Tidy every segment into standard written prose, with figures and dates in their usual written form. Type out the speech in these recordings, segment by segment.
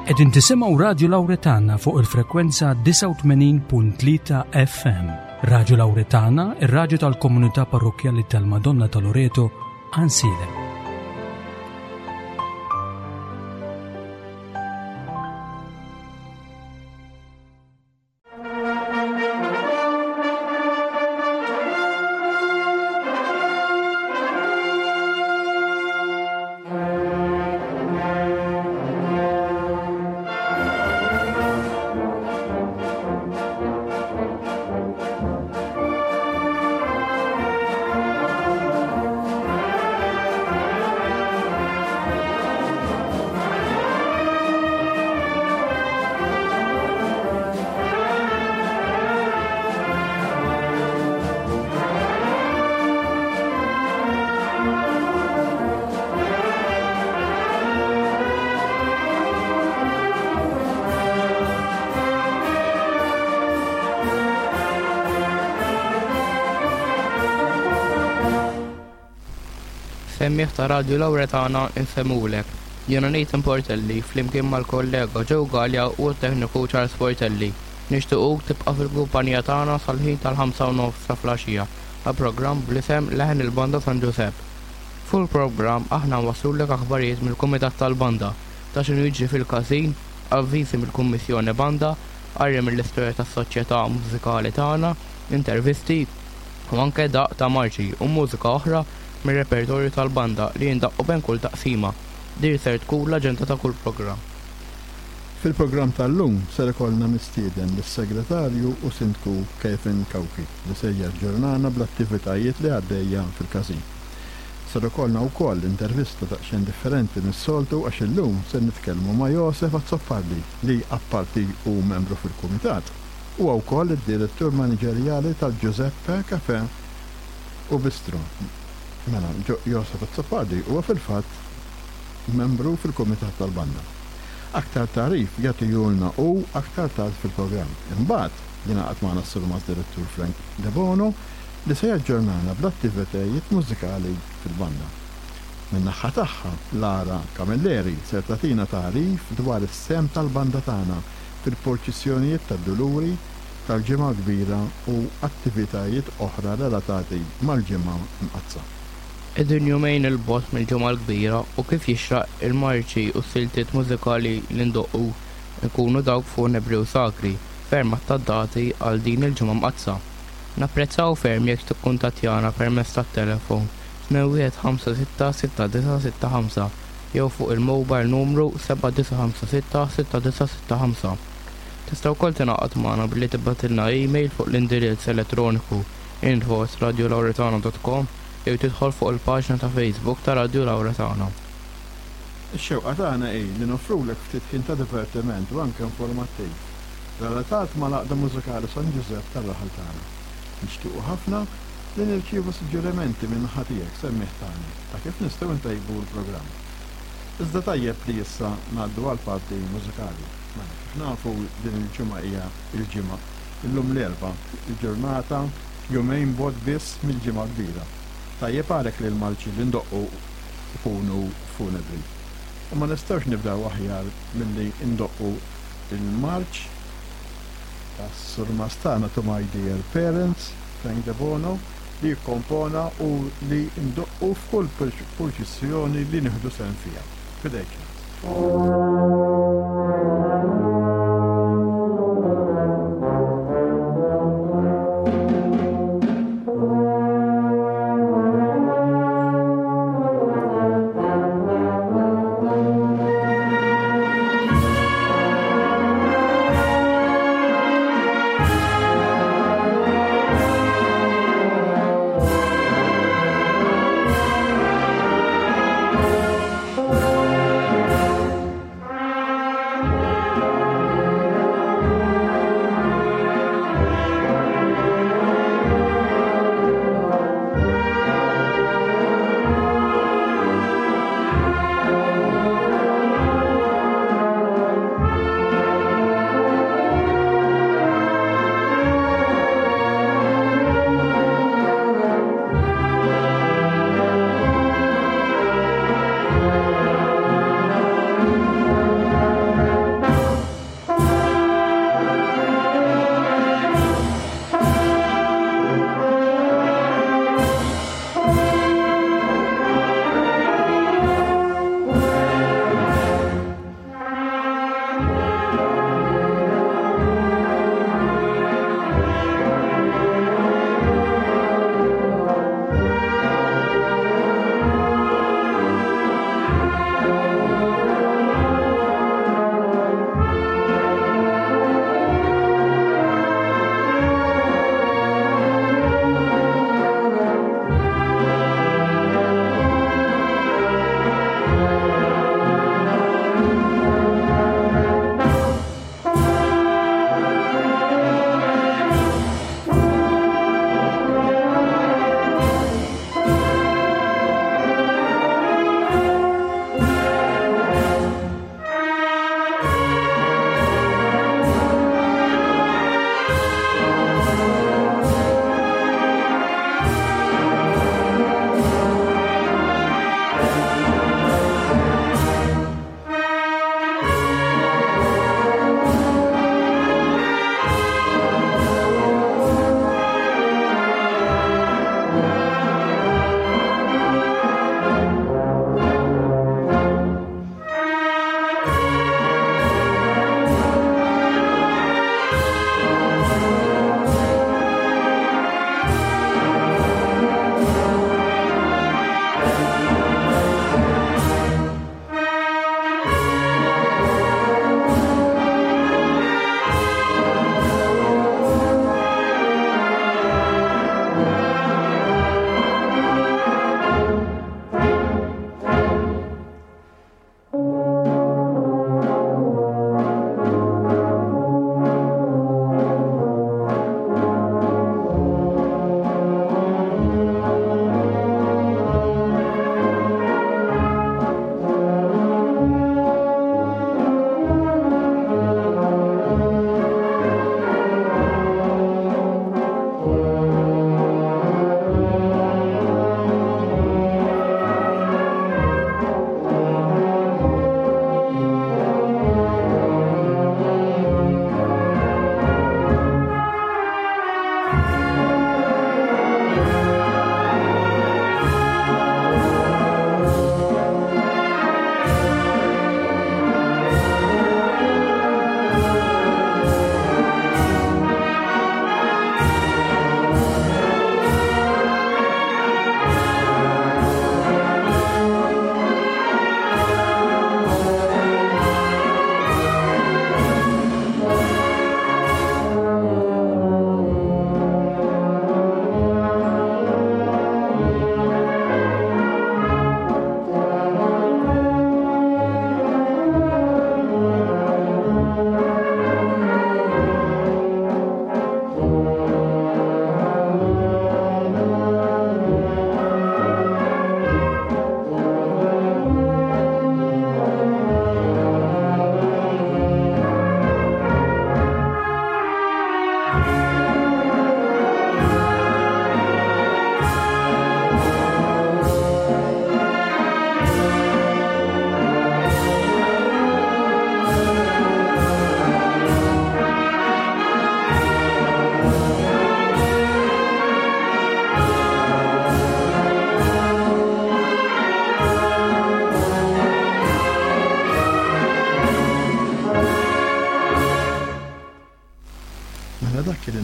Qegħdin tisimgħu Radju Lawretana fuq il-frekwenza 89.3 FM. Radju Lawretana, ir-radju tal-Komunità Parrokjali tal-Madonna ta' Loreto, Ansilem. Semmiħ ta' Radju Lawretana infemulek. Jena Nathan Portelli, flimkien mal-kollega Joe Gallia u t-tekniku Charles Portelli. Nixtiequk tibqa' fil-kumpanija tagħna sal-ħin tal-5:30 ta' flaxija għal programm bl-isem Leħen il-Banda San Giuseppe. Full programm aħna nwaslulek aħbarijiet mill-Kumitat tal-Banda ta' x'inhu jiġri fil-każin, avviżi mill-Kummissjoni Banda, qarri mill-istorja tas-soċjetà mużikali tagħna, intervisti u anke daq ta' marċi u mużika oħra mir-repertorju tal-banda li jindaqqu bejn kull taqsima. Dir ser tkun l-aġenda ta' kull programm. Fil-programm tal-lum ser ikollna mistieden lis-segretarju u sindku Kevin Kawki li se jaġġornana bl-attivitajiet li għaddejja fil-każin. Ser ikollna wkoll intervista daqsxejn differenti mis-soltu għax illum se nitkellmu ma' Josef Azzoppardi li apparti u membru fil-kumitat u wkoll id-direttur maniġerjali tal-Giuseppe Cafe u Bistro. Mela, Josef Azzoppardi huwa fil-fatt membru fil-Kumitat tal-Banda. Aktar tarif jagħti julna u aktar tard fil-programm. Imbagħad jingħaqad magħna s-Surmas Direttur Frank De Bono li se jaġġornana bl-attivitajiet mużikali fil-banda. Min-naħa tagħha Lara Camilleri se tagħtina tarif dwar is-sem tal-banda tagħna fil-porċissjonijiet tad-duluri tal-ġimgħa kbira u attivitajiet oħra relatati mal-ġimgħa mqazza. Id-din jumejn il-bot mill-ġimgħa l-kbira u kif jixraq il-marċi u s-siltiet mużikali li ndoqqu ikunu dawk funebri u sakri ferm tad-dati għal din il-ġimgħa mqazza. Napprezzaw ferm jekk tikkuntattjana permezz tat-telefon 8156-6965 jew fuq il-mobile numru 7956-6965. Tista' wkoll tingħaqad magħna billi tibgħatilna email fuq l-indirizz elettroniku info@radiolawretana.com jew tidħol fuq il-paġna ta' Facebook ta' Radju Lawretana. Ix-xewqa tagħna hi li nofrulek ftit ħin ta' divertiment u anke informattiv relatat ma' laqda mużikali San Giuseppe tar-raħal tagħna. Nixtiequ ħafna li nirċievu suġġerimenti minn ħatijek semmih tagħna ta' kif nistgħu ntejbu l-programm. Iżda tajjeb li issa ngħaddu għal parti mużikali. Kif nafu din il-ġimgħa hija il-ġimgħa illum l-erba' il-ġurnata jumejn bod biss mill-ġimgħa kbira. Tajjeb għalek li l-marċi li ndoqqu ikunu funebri. U ma nistawx nibdaw aħjar milli ndoqqu il-marċ tas Surmas tagħna To My Dear Parents, Frank De Bono, li jikkompona u li ndoqqu f'kull purċissjoni li nieħdu sehem fiha. Fidejk.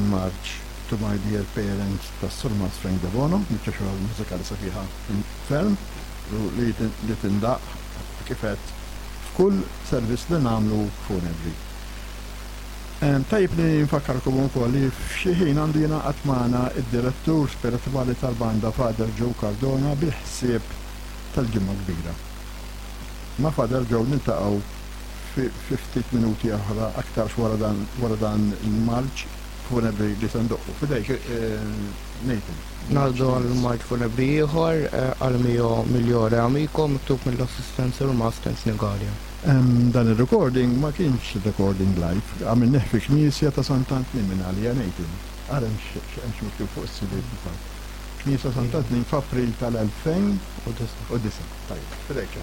March to My Dear Parents ta' Surmas Frank De Bono, bieċa xogħol mużikali safiħa ferm, li tindaq kifet f'kull servizz li nagħmlu funebri. Tajib li nfakkarkom ukoll li f'xi ħin għandu jingħaqad magħna id-direttur spirituali tal-banda Father Joe Cardona bil-ħsieb tal-ġimgħa kbira. Ma' Father Joe niltaqgħu fi 50 minuti oħra aktar wara dan il-marċ funebri li se ndoqqu. Fidejk Nathan. Ngħaddu għall-marċ funebri ieħor għal miljoni amico miktub mill-assistenza u l-Mastens Nigalja. Dan il-recording ma kienx recording live, għamil neħfi knisja ta' Sant'Antni minn għalija Nathan. Għarem xemx miktub fuq s-sibir bifar. Knisja Sant'Antni f'April tal-2009. Tajib, fidejk.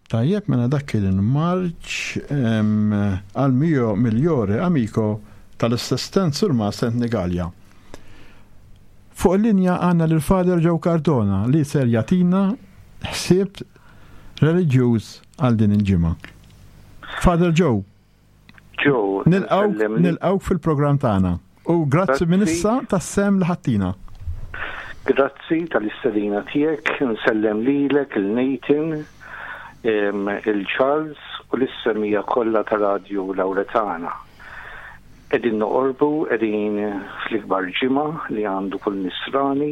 Tajjeb, mela dak kien marċ għal Mio Migliore Amico tal-Assistent Surma St. Nigalja. Fuq il-linja għanna l-Father Joe Cardona li ser jatina ħsieb reliġjuż għal din il-ġimgħa. Father Joe. Joe, nilqawk fil-programm tagħna. U grazzi minissa tas-sem li ħattina. Grazzi tal-istedina tiegħek, nsellem lilek il-Nathan, il-Charles u l-issemija kollha ta' Radio Lauretana. Edin noqorbu, edin fl-ikbar ġimgħa li għandu kull nisrani.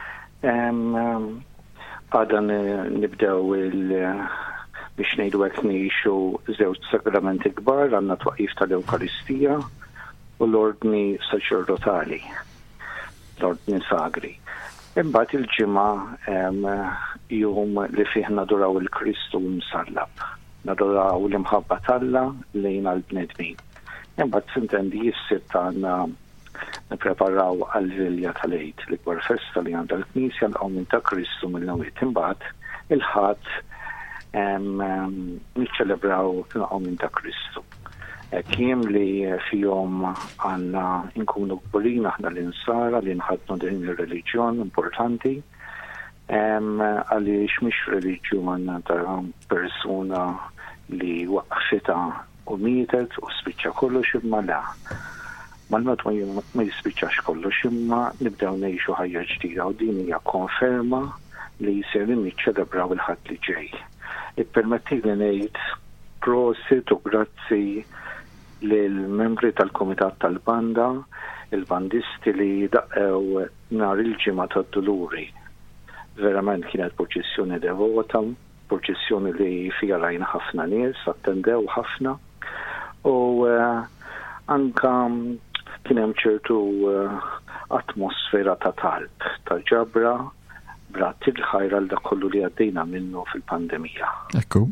Għada nibdew biex ngħidu hekk ngħixu żewġ sakramenti kbar, għandna twaqif tal-Ewkaristija u l-ordni saċerdotali, l-ordni sagri. Imbagħad il-ġimgħa jum li fih naduraw il-Kristu msallab, naduraw l-imħabba talla lejn għall-bnedmin. Imbagħad sintendi jissib għandna nippreparaw għall-Vilja tal-Eid, l-ikbar festa li għandha l-Knisja l-qawmin ta' Kristu mill-Nawiet. Imbagħad il-ħadd niċċelebraw l-qawmin ta' Kristu. Kiem li fihom għandna nkunu kburin aħna l-insara li nħadnu din ir-reliġjon importanti, għaliex mhix reliġjon ta' persuna li waqfita u mietet u spiċċa kollox imma la. Mal-mod ma jispiċċax kollox imma nibdew ngħixu ħajja ġdida u din hija konferma li jsir niċċelebraw il-ħadd li ġej. Ippermettili ngħid prosit u grazzi lill-membri tal-Kumitat tal-Banda, il-bandisti li daqgħu nhar il-ġimgħa tad-Duluri. Verament kienet proċessjoni devota, proċessjoni li fija rajna ħafna nies, attendew ħafna. U anka kien hemm ċertu atmosfera ta' talb, ta' ġabra, brat il-ħajra l kollu li għaddejna minnu fil-pandemija. Ekku.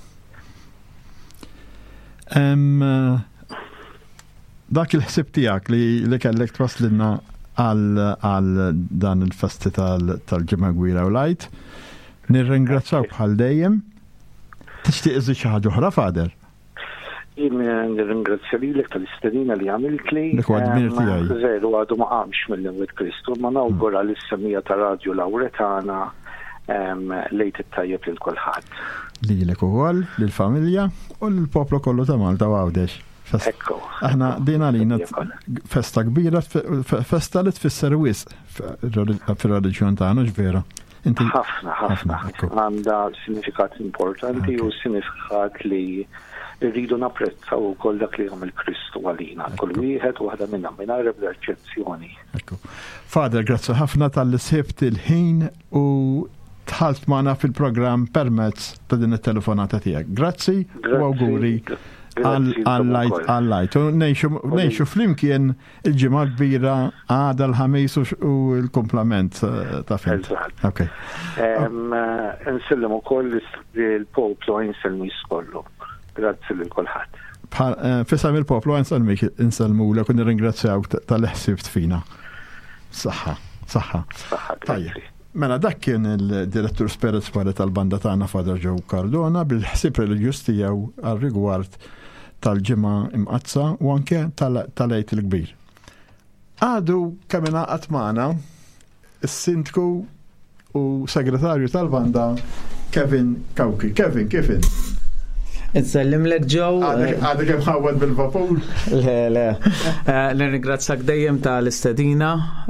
Dak il-ħsib tiegħek li kellek twassilna għal dan il-festi tal-ġimgħa Gwira u Lajt, nirringrazzjaw bħal dejjem. Tixtieq iżid xi ħaġa oħra, Fader? Jien nirringrazzja lilek tal-istedina li għamilt li. Veru għadu ma qamx mill-Nawiet Kristu, ma nawgura l-issemija ta' Radio Lauretana lejt it-tajjeb lil kulħadd. Lilek ukoll, lill-familja u l-poplu kollu ta' Malta u Għawdex. Ekku. Aħna dina lina festa kbira, festa li tfisser wisq fir-reliġjon tagħna ġvera. Ħafna. Għandha sinifikat importanti u sinifikat li rridu napprezzaw ukoll dak li għamel Kristu għalina. Kull wieħed u waħda minnhom mingħajr ebda eċċezzjoni. Fader, grazzi ħafna tal-li sibt il-ħin u tħalt magħna fil-programm permezz ta' din it-telefonata tiegħek. Grazzi u awguri. Għall-lajt. Nejxu flimkien il-ġimgħa kbira għada l-ħamis u l-komplement ta' fint. Ok. Nsellim ukoll il-poplu nselmu jiskollu. Grazzi lil kulħadd. Fisam il-poplu nselmu l kun nirringrazzjaw tal-ħsibt fina. Saħħa. Tajjeb. Mela dak kien il-direttur spirituali tal-banda tagħna Father Joe Cardona bil-ħsieb reliġjuż tiegħu għar-rigward tal-ġimgħa imqazza u anke tal-Għid il-Kbir. Għadu kemm ingħaqad magħna is-sindku u segretarju tal-banda Kevin Kawki. Kevin, kif in? Insellim lek Joe. Għadek hemm ħawad bil-vapur. Le. Nirringrazzjak dejjem tal-istedina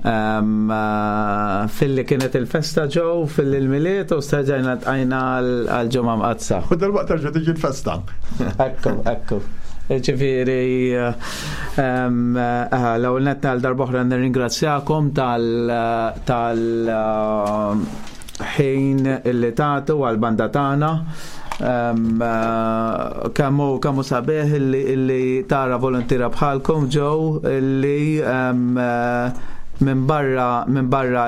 fil-li kienet il-festa Joe fil-miliet u staġajna tqajna għal-ġimgħa mqazza. U dal-waqt terġa' tiġi l-festa. Ekku. Ġifieri l-ewwel nett għal darb'oħra nirringrazzjakom tal-ħin illi tagħtu għall-banda tagħna. Kamu sabiħ illi tara volontira bħalkom Joe illi minn barra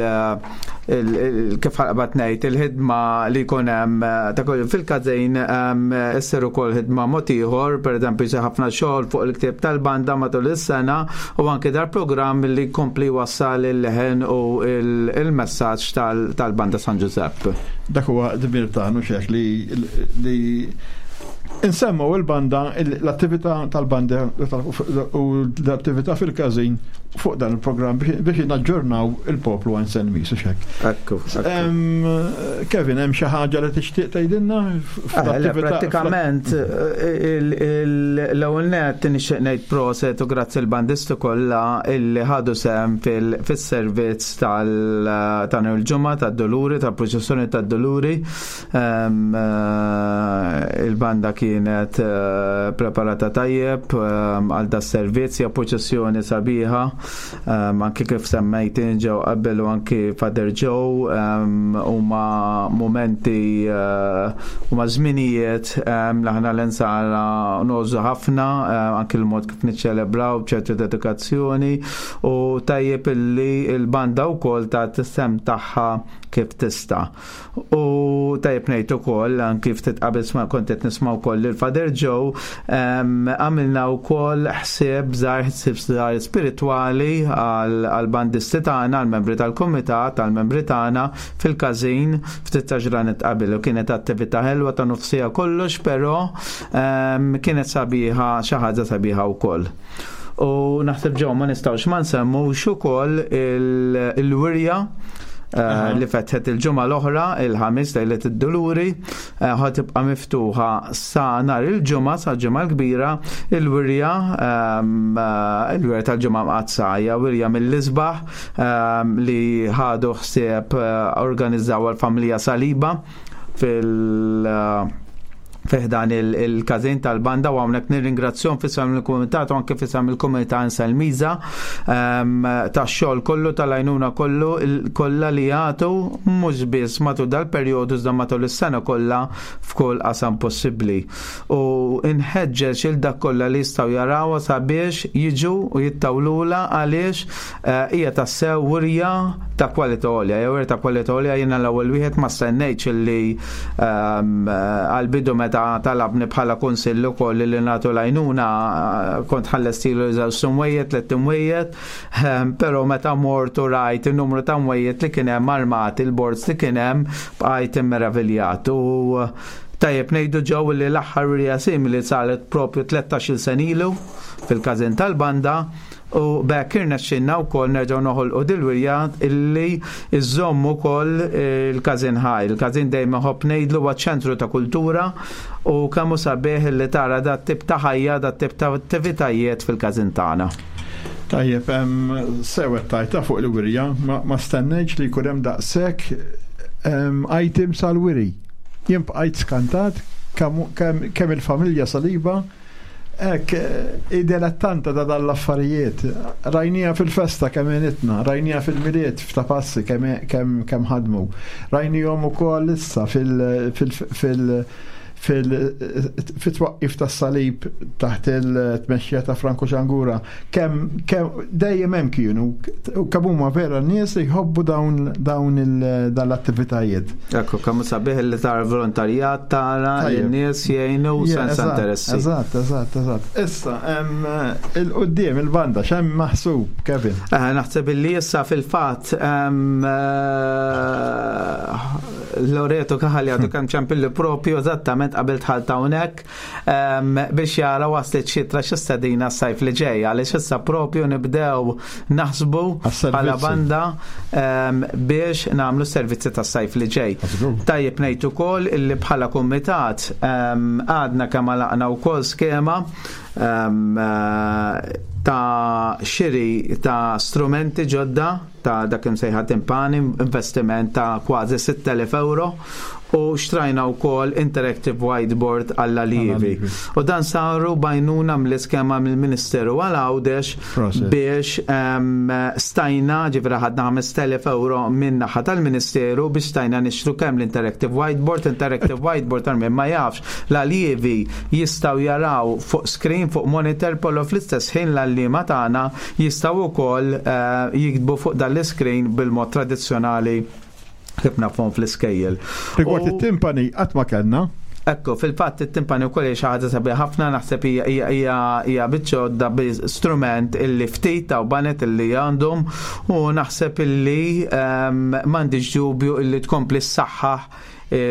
kif ħaqbat ngħid il-ħidma li jkun hemm fil-Kazin isser ukoll ħidma mod ieħor, pereżempju ħafna xogħol fuq il-ktieb tal-banda matul is-sena u anke dar programm li jkompli wassal il-leħen u il-messaġġ tal-banda San Giuseppe. Dak huwa dbir tagħna xek li insemmu il-banda l-attività tal-banda u l-attività fil-Kazin fuq dan il-programm biex naġġornaw il-poplu għan senmi su xek. Ekku. Kevin, hemm xi ħaġa li tixtieq tgħidilna? Pratikament l-ewwel nett nixtieq ngħid proset u grazzi l-bandisti kollha illi ħadu sehem fis-servizz tal il-ġimgħa tad-Duluri, tal-proċessjoni tad-Duluri. Il-banda kienet preparata tajjeb għal da servizz, hija proċessjoni sabiħa. Anki kif semmejtin ġew qabel u anki Father Joe huma momenti huma żminijiet li aħna l-insara nożu ħafna anki l-mod kif niċċelebraw b'ċertu dedikazzjoni u tajjeb illi l-banda wkoll ta' tisem tagħha kif tista'. U tajjeb ngħid ukoll anki ftit qabel kont qed nisma' wkoll il-Father Joe għamilna wkoll ħsieb żgħar spiritwali għal-bandisti tagħna, għal-membri tal-kumitat, għal-membri tagħna fil-Kazin ftit ta' ġranet qabel u kienet attività ħelwa ta' nofsija kollox, però kienet sabiħa xi ħaġa sabiħa wkoll. U naħseb ġew ma nistgħux ma nsemmux ukoll il-wirja li fetħet il-ġumma l-oħra, il-ħamis lejlet id-Duluri, ħatibqa' miftuħa sa nhar il-ġumma, sa ġumma l-kbira, il-wirja tal-ġumma mqazza, hija wirja mill-isbaħ li ħadu ħsieb organizzaw għall-familja Saliba fiħdan il-Kazin tal-banda u għamnek nirringrazzjon fissam il-komitat u anke fissam il-komitat Nsalmiza ta' xol kollu tal-għajnuna kolla li jgħatu mux bis matu dal-periodu zda matu l-sena kolla f'kull qasam possibli u inħedġeġ il-dak kolla li jistaw jarawa sabiex jiġu u jittawlula għaliex hija ta' sew wirja ta' kwalità għolja, jew ta' kwalità għolja jiena l-ewwel wieħed ma stennejx li għal-bidu meta talabni bħala konsillu koll li nagħtu l-għajnuna kont ħallestilu żewġ imwejjed, tliet imwejjed, però meta mortu rajt in-numru ta' imwejjed li kien hemm armati, il-bords li kien hemm bqajt immeraviljat u tajjeb ngħidu ġew li l-aħħar wirja simili saret propju 13-il sen ilu fil-Kazin tal-banda u bekk irnexxinna wkoll nerġgħu noħolqu dil-wirja illi iżommu wkoll il-Kazin Ħaj. Il-Kazin dejjem ħobb ngħidlu huwa ċentru ta' kultura u kemm hu sabiħ illi tara dat tip ta' ħajja, dat tip ta' attivitajiet fil-Kazin tagħna. Tajjeb, sewet tajta fuq il-wirja, ma stennejx li jkun hemm daqshekk items għall-wiri. Jien bqajt skantat kemm il-familja Saliba id-dilettanta ta' dal-affarijiet. Rajnija fil-festa kemm jenitna, rajnija fil-miliet f'Tapassi kemm ħadmu. Rajnijhom ukoll issa fit-twaqqif tas-salib taħt il-tmexxija ta' Franco Ċangura kemm dejjem hemm kienu u kemm huma vera nies li jħobbu dawn l-attivitajiet. Ekku kemm sabiħ li tar volontarjat tara n-nies jgħinu senza interessi. Eżatt. Issa il-qudiem il-banda x'hemm maħsub, Kevin? Naħseb illi issa fil-fatt Loreto Kaħalja għadu kemm ċempilli propju eżattament qabel tħalta hawnhekk biex jara waslet xitra x'istedina s-sajf li ġej għaliex issa propju nibdew naħsbu bħala banda biex nagħmlu servizzi tas-sajf li ġej. Tajjeb ngħid ukoll illi bħala kumitat għadna kemm għalaqna wkoll skema ta' xiri ta' strumenti ġodda ta' dak imsejħa timpani, investiment ta' kważi 6,000 euro u xtrajna wkoll interactive whiteboard għall-allievi. U dan saru bajnuna mill-iskema mill-Ministeru għal-Għawdex biex stajna ġifra ħadna 5,000 euro minn naħa tal-Ministeru biex stajna nixtru kemm l-interactive whiteboard għal ma jafx l-allievi jistgħu jaraw fuq screen fuq monitor pollo fl-istess ħin l-allima tagħna jistgħu wkoll jiktbu fuq dal-screen bil-mod tradizzjonali kif nafhom fl-iskejjel. Rigward it-timpani qatt ma kellna. Ekku, fil-fatt it-timpani wkoll xi ħaġa sabiħ ħafna naħseb hija biċċodda strument illi ftit u banet illi għandhom u naħseb illi m'għandix dubju illi tkompli s-saħħaħ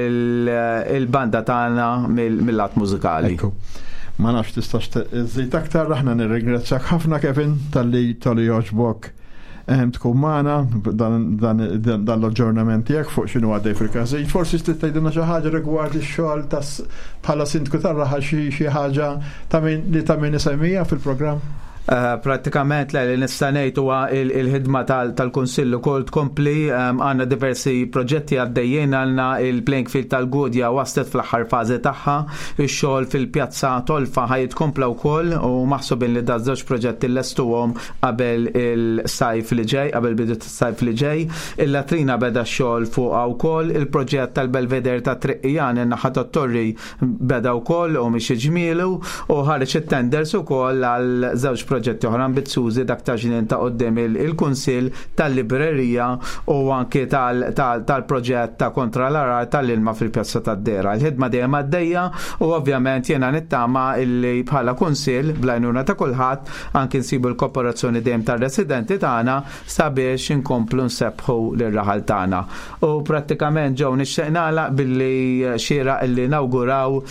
il-banda tagħna mill-lat mużikali. Ma nafx tistax żejt aktar aħna nirringrazzjak ħafna Kevin tal-li joġbok tkun magħna dan l-aġġornament tiegħek fuq x'inhu għaddej fil-każijiet. Forsi tgħidilna xi ħaġa rigward ix-xogħol bħala sindku tar-raħal xi ħaġa ta' min isemmija fil-programm? Pratikament li nista' ngħid huwa il-ħidma tal-Kunsill ukoll tkompli għandna diversi proġetti għaddejjin għandna il-playing field tal-Gudja waslet fl-aħħar fażi tagħha, ix-xogħol fil-Pjazza Tolfa ħajtkompla wkoll u maħsubin li daż żewġ proġetti lestuhom qabel il-sajf li ġej, qabel bidu tas-sajf li ġej. Il-latrina beda x-xogħol fuqha wkoll, il-proġett tal-Belveder ta' Triqqijan in-naħa tat-Torri beda wkoll u mixi ġmielu u ħareġ it-tenders ukoll għal żewġ proġetti oħra ambizjużi dak ta' ġinien ta' qudiem il-Kunsill tal-Librerija u anke tal-proġett ta' kontra l-arar tal-ilma fil-Pjazza tad-Dera. Il-ħidma dejjem għaddejja u ovvjament jiena nittama illi bħala Kunsill bl-għajnuna ta' kulħadd anke nsibu l-kooperazzjoni dejjem tar-residenti tagħna sabiex inkomplu nsebbħu lir-raħal tagħna. U prattikament ġew nixtieq nagħlaq billi xieraq illi nawguraw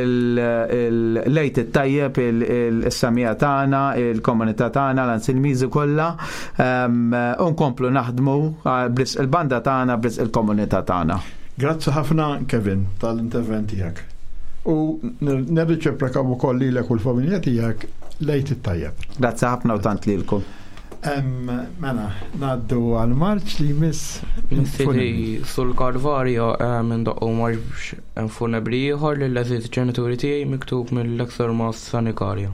il-lejt it-tajjeb is-samija tagħna il-komunità tagħna l-ansilmiżi kollha nkomplu naħdmu bris il-banda tagħna bris il-komunità tagħna. Grazzi ħafna Kevin tal-intervent tiegħek. U nirriċeprekaw ukoll lilek u l-familja tiegħek lejt it-tajjeb. Grazzi ħafna u tant lilkom. Mela, ngħaddu għal Marċ li miss sul-Kalvarja minn doqqu marx funebri ieħor li l-eżiet ġenituri tiegħi miktub mill-Ekser Mas Sanikarja.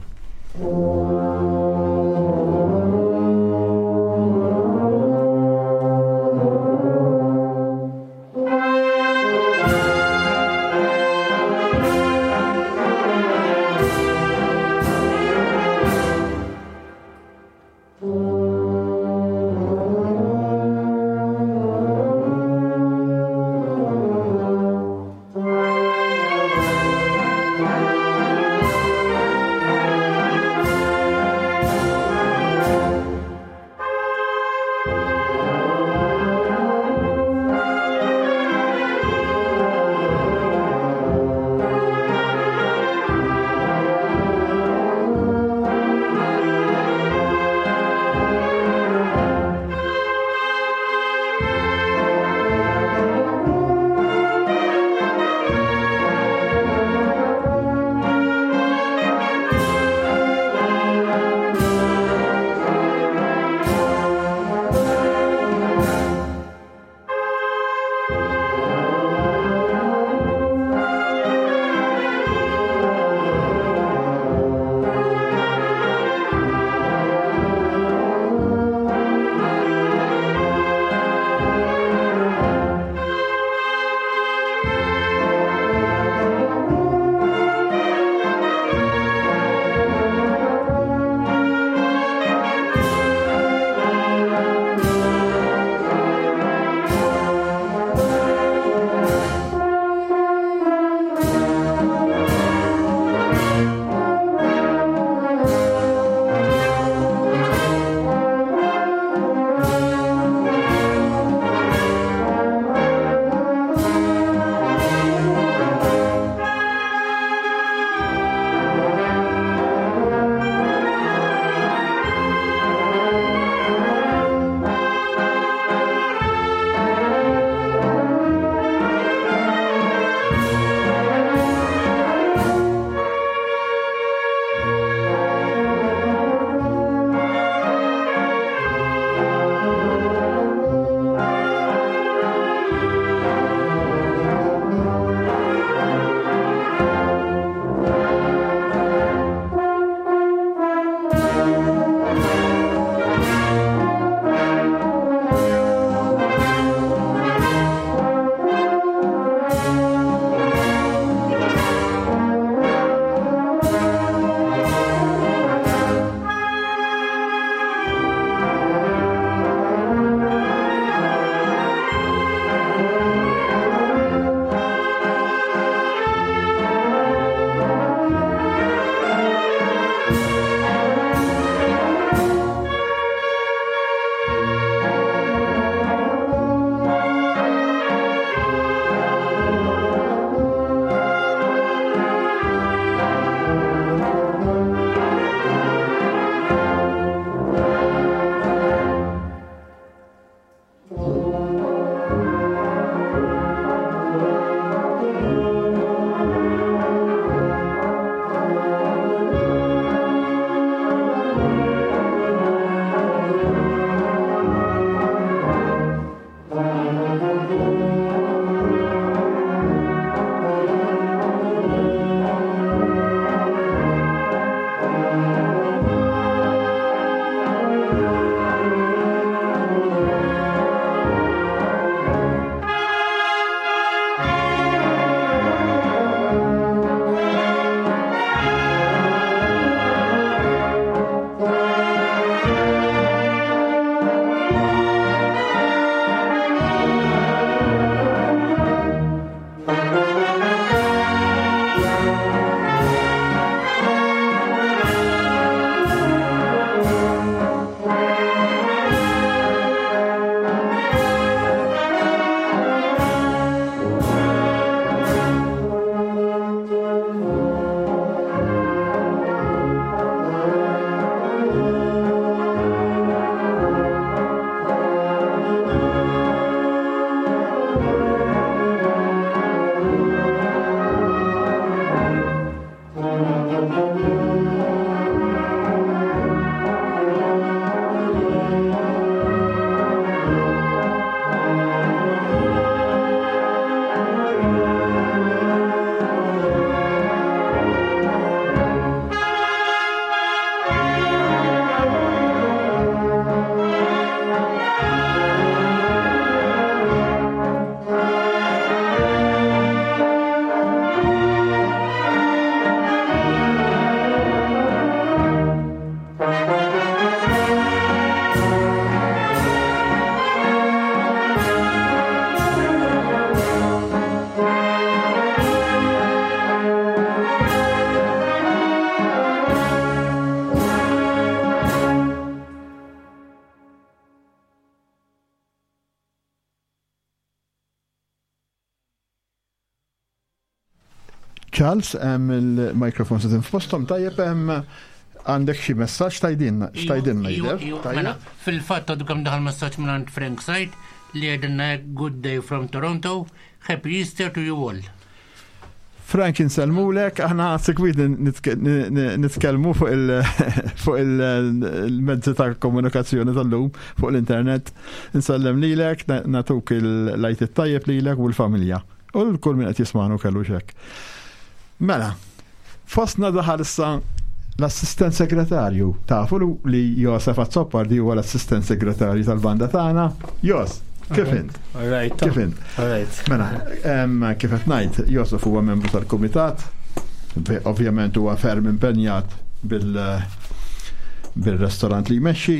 Charles, il-mikrofon se tinfostom, tajjeb għandek xi messaġġ tajdinna jidher? Fil-fatt għadu kemm daħal messaġġ minn Frank Said li għedinna good day from Toronto, happy Easter to you all. Frank, inselmulek, aħna sekwid nitkellmu fuq il-mezzi ta' komunikazzjoni tal-lum, fuq l-internet, insellem lilek, natuk il-lajt it-tajjeb lilek u l-familja. U l-kull min qed jismanu kellu xek. Mela, fostna daħal issa l-assistent segretarju tafu li Josef Azzopardi huwa l-assistent segretarju tal-banda tagħna. Jos, kif int? Alright. Kif int? Alright. Mela, kif qed ngħid, Josef huwa membru tal-kumitat, ovvjament huwa ferm impenjat bil-restorant li jmexxi.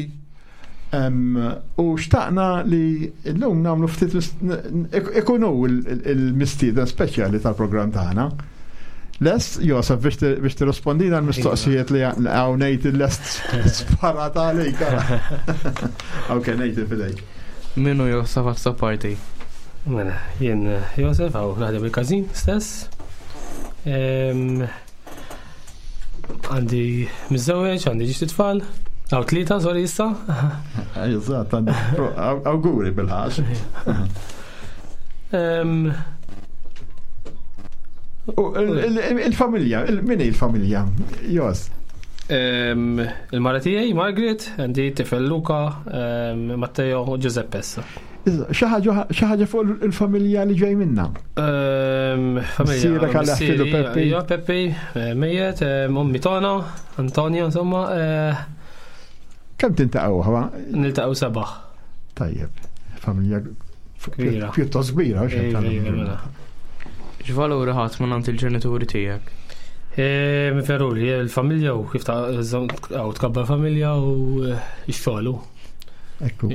U xtaqna li llum nagħmlu ftit ikunu il-mistieden speċjali tal-programm tagħna. Lest, Josef, biex tirrispondina l-mistoqsijiet li għawnejt il-lest sparata għalik. Ok, nejt il-fidejk. Minu Josef Azzopardi? Mela, jien Josef, għaw naħdem il-kazin stess. Għandi mizzawieċ, għandi ġiġt tfal. Għaw 3, sorry issa. Eżatt, għawguri bil-ħax. Il-familja, min il-familja? Jos. Il-mara tiegħi Margaret, għandi tifel Luka, Matteo u Giuseppe. Xi ħaġa fuq il-familja li ġej minna? Sira kalli ħfidu Peppi. Jo, Peppi, mejjet, ummi tona, Antonio, insomma. Kemm tintaqgħu? Niltaqgħu 7. Tajjeb, familja kbira. Pjuttost kbira. X'valuri ħadd minn għand il-ġenituri tiegħek? Miferru li l-familja u kif tkabbar familja u ix-xogħlu. Ekku,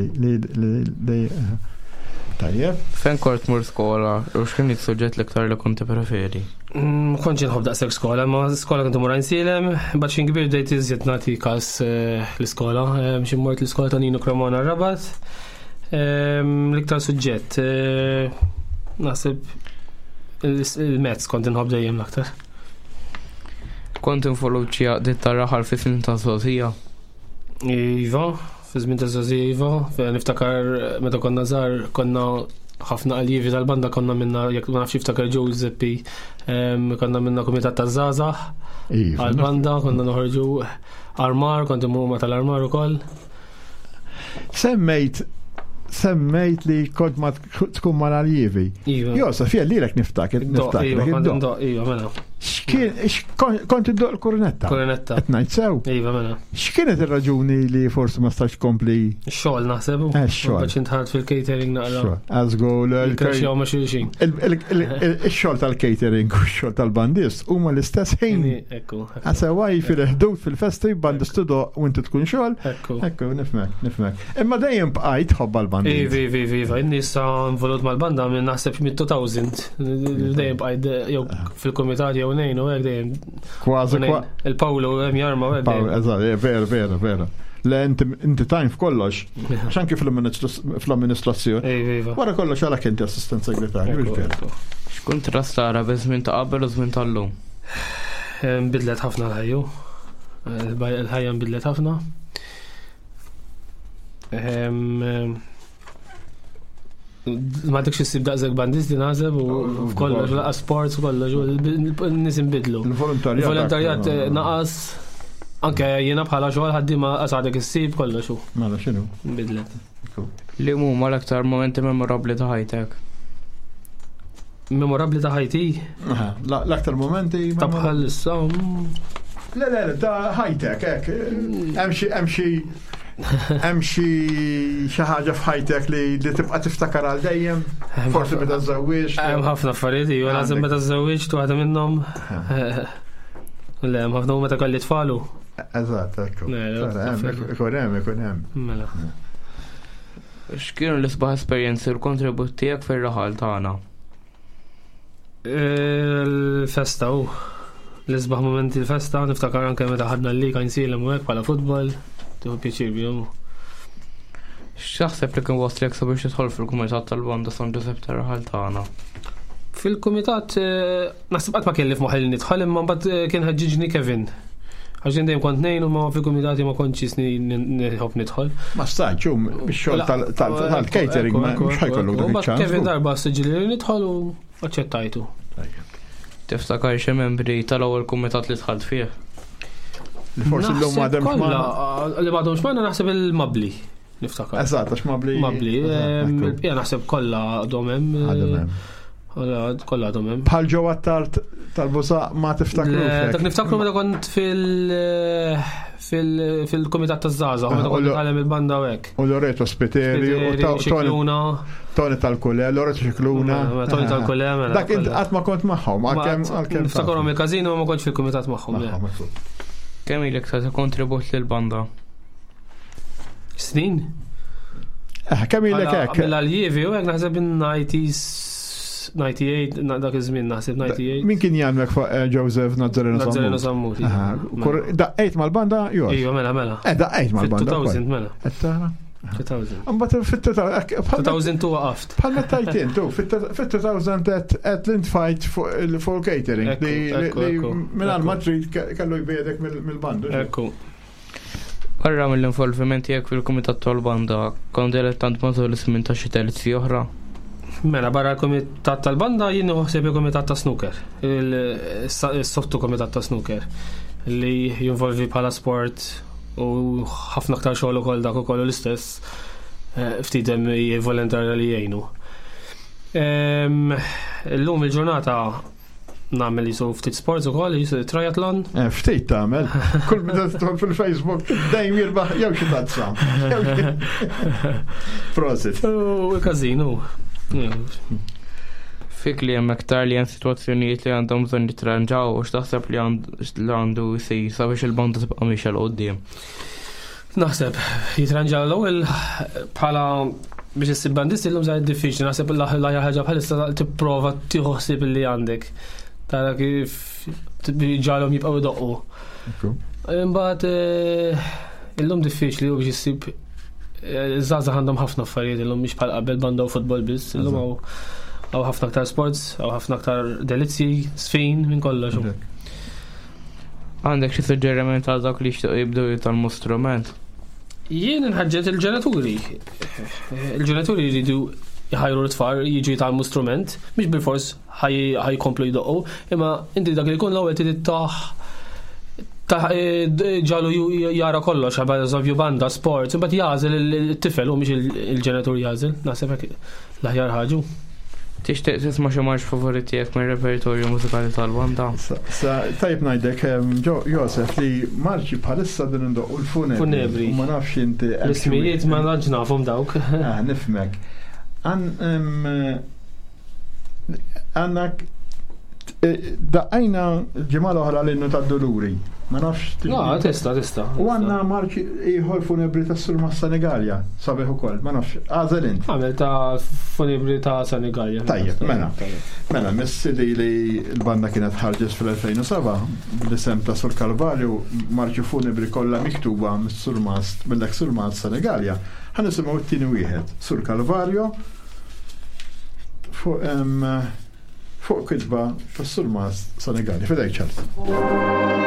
tajjeb. Fejn kont mur skola u x'kien is-suġġett l-iktar li kont preferi? Kontx inħobb daqshekk skola, ma skola kont imur insilem, bad xi kbir bdejt iżjed nagħti każ l-iskola, xi mort l-iskola ta' Nino Cremona Rabat. L-iktar suġġett naħseb il-mezz kont inħobb dejjem l-aktar. Kont involut xi għaqdiet tar-raħal fi żmien ta' żgħożija? Iva, fi żmien ta' żgħożija iva, niftakar meta konna żgħar konna ħafna qaljivi tal-banda konna minna, jekk ma nafx jiftakar Giuseppe, konna minna kumitat taż-żgħażagħ għall-banda, konna noħorġu armar, kont imur tal-armar ukoll. Semmejt li kod ma tkun mal-allievi. Josef, jgħal li l-ek niftakar. Iva, mela. Kont id-doq l-koronetta? Koronetta. Etnajt sew? Iva, mela. X'kienet il-raġuni li forsi ma stax kompli? Xogħol naħsebu. Xogħol. Baċ intħart fil-catering naqra. Għazgol. Il-kaxjaw ma xulxin. Il-xogħol tal-catering u x-xogħol tal-bandist huma l-istess ħin. Ekku. Għasewaj fil-ħdud fil-festi bandistu doq u inti tkun xogħol. Ekku, nifmek. Imma dejjem bqajt ħobba l-bandist. Iva, innisa involut mal-banda minn naħseb mid-2000. Dejjem bqajt jew fil-komitat jew nejn u hekk dejjem. Kważi il-Pawlo hemm jarma hekk dejjem. Vera. Le inti tajn f'kollox. X'anki fl-amministrazzjoni. Wara kollox għalek inti assistent segretarju. X'kuntrast tara bejn żmien ta' qabel u żmien tal-lum? Bidlet ħafna l-ħajju. Il-ħajja nbidlet ħafna. Ma dik xissib daqseg bandis din għazeb u kollox laqqa sports u kollox n-nis nbidlu. Il-volontarjat naqas anke jiena bħala xogħol ħaddi ma qasadek issib kollox u. Mela x'inhu? Nbidlet. Li huma l-aktar momenti memorabbli ta' ħajtek? Memorabbli ta' ħajti? L-aktar momenti ta' bħal issa. Le, ta' ħajtek, hekk. Hemm xi ħaġa f'ħajtek li tibqa' tiftakar għal dejjem? Forsi meta żżewwieġ. Hemm ħafna affarijiet, u għazem meta żżewwieġt waħda minnhom. Le, hemm ħafna meta kelli tfalu. Eżatt, ekku. Ikun hemm. Mela. X'kienu l-isbaħ esperjenzi u l-kontribut tiegħek fir-raħal tagħna? Il-festa l-isbaħ momenti l-festa niftakar anke meta ħadna l-liga nsilem u hekk bħala futbol. Tuħu pjaċir bihom. X'taħseb li kien waslek sabiex tidħol fil-kumitat tal-banda San Giuseppe tar-raħal tagħna? Fil-kumitat naħseb qatt ma kelli f'moħħi li nidħol imma mbagħad kien ħaġġiġni Kevin. Għaxin dejjem kont ngħin u ma fil-kumitati ma kontx nħobb nidħol. Ma staġġu bix-xogħol tal-catering mhux ħajkollu dak iċ-ċans. Kevin darba siġili li nidħol u aċċettajtu. Tiftakar xi membri tal-ewwel kumitat li dħalt fih? Forsi l-lum għadem x'mana. Li għadhom x'mana naħseb il-Mabli. Niftakar. Eżatt, għax Mabli. Ja naħseb kollha għadhom hemm. Kollha għadhom hemm. Bħal ġewwa tal-Busaq ma tiftakrux. Dak niftakru meta kont fil-kumitat taż-żgħażagħ, meta kont nitgħallem il-banda hekk. U Loreto Spiteri u Toni tal-Kule, Loreto Xikluna. Toni tal-Kule. Dak qatt ma kont magħhom, għalkemm. Niftakarhom il-każino ma kontx fil-kumitat magħhom. Kemm ilek ta' kontribut lill-banda? Snin? Kemm ilek hekk? Mill-Aljevi u hekk naħseb in-90s 98 dak iż-żmien naħseb 98. Min kien jagħmel Joseph Nazzareno Sammuti. Daqqejt mal-banda jew? Ijwa mela. Daqqejt mal-banda. 2000 mela. 2000. Imbagħad fit-2000 tu waqaft. Bħal meta tajtin tu fit-2000 qed l-intfajt fuq catering li mingħajr ma trid kellu jbiedek mill-banda. Ekku. Barra mill-involviment tiegħek fil-kumitat tal-banda, kont dilettant matul is-żmien ta' xi telizzi oħra? Mela barra l-kumitat tal-banda jien uħseb il-kumitat ta' snooker, il-softu kumitat ta' snooker li jinvolvi bħala sport u ħafna aktar xogħol ukoll dak ukoll l-istess ftit hemm jivvolontarja li jgħinu. Illum il-ġurnata nagħmel jisu ftit sports ukoll, jisu triathlon. Ftit tagħmel. Kull meta tidħol fil-Facebook dejjem jirbaħ jew xi tazza. Prosit. U każino. Fik li hemm aktar li hemm sitwazzjonijiet li għandhom bżonn jitranġaw u x'taħseb li għandu jsir sabiex il-banda tibqa' mixja l qudiem. Naħseb jitranġaw l-ewwel bħala biex issib bandisti llum żgħid diffiċli, naħseb l-aħjar ħaġa bħalissa tipprova tieħu ħsieb li għandek. Tara kif ġalhom jibqgħu jdoqqu. Imbagħad illum diffiċli u biex issib Zaza għandhom ħafna affarijiet illum mhix bħal qabel banda u futbol biss, illum hawn ħafna aktar sports, hawn ħafna aktar delizzi, sfin minn kollox. Għandek xi suġġeriment għal dawk li jixtiequ jibdew jitalmu strument? Jien inħaġġet il-ġenituri. Il-ġenituri jridu jħajru l-tfal jiġu jitalmu strument, mhix bil-fors ħajkomplu jdoqqu, imma inti dak li jkun l-ewwel trid ġalu jara kollox, għabba eżempju banda, sport, imbagħad jażel il-tifel u mhix il-ġenitur jażel, naħseb l-aħjar ħaġu. Tixtieq tisma' xi marx favorit tiegħek mir-repertorju mużikali tal-banda? Tajb ngħidlek Josef li marċi bħalissa din indoqqu l-funebri. Ma nafx inti l-ismijiet ma nafx nafhom dawk. Nifhmek. Għandek daqqajna ġimgħa oħra l-innu tad-Duluri. Ma nafx. No, tista. U għandna marċi ieħor funebri tas-Sur ma' Senegalja, sabiħ ukoll, ma nafx. Għażel int. Għamel ta' funebri ta' Senegalja. Tajjeb, mela missili li l-banda kienet ħarġet fil-2007 bl-isem ta' Sur Kalvarju, marċi funebri kollha miktuba mill-ek Sur ma' Senegalja. Ħanisimgħu t-tieni wieħed, Sur Kalvarju fuq kitba tas-Sur ma' Senegalja. Fidejk ċart.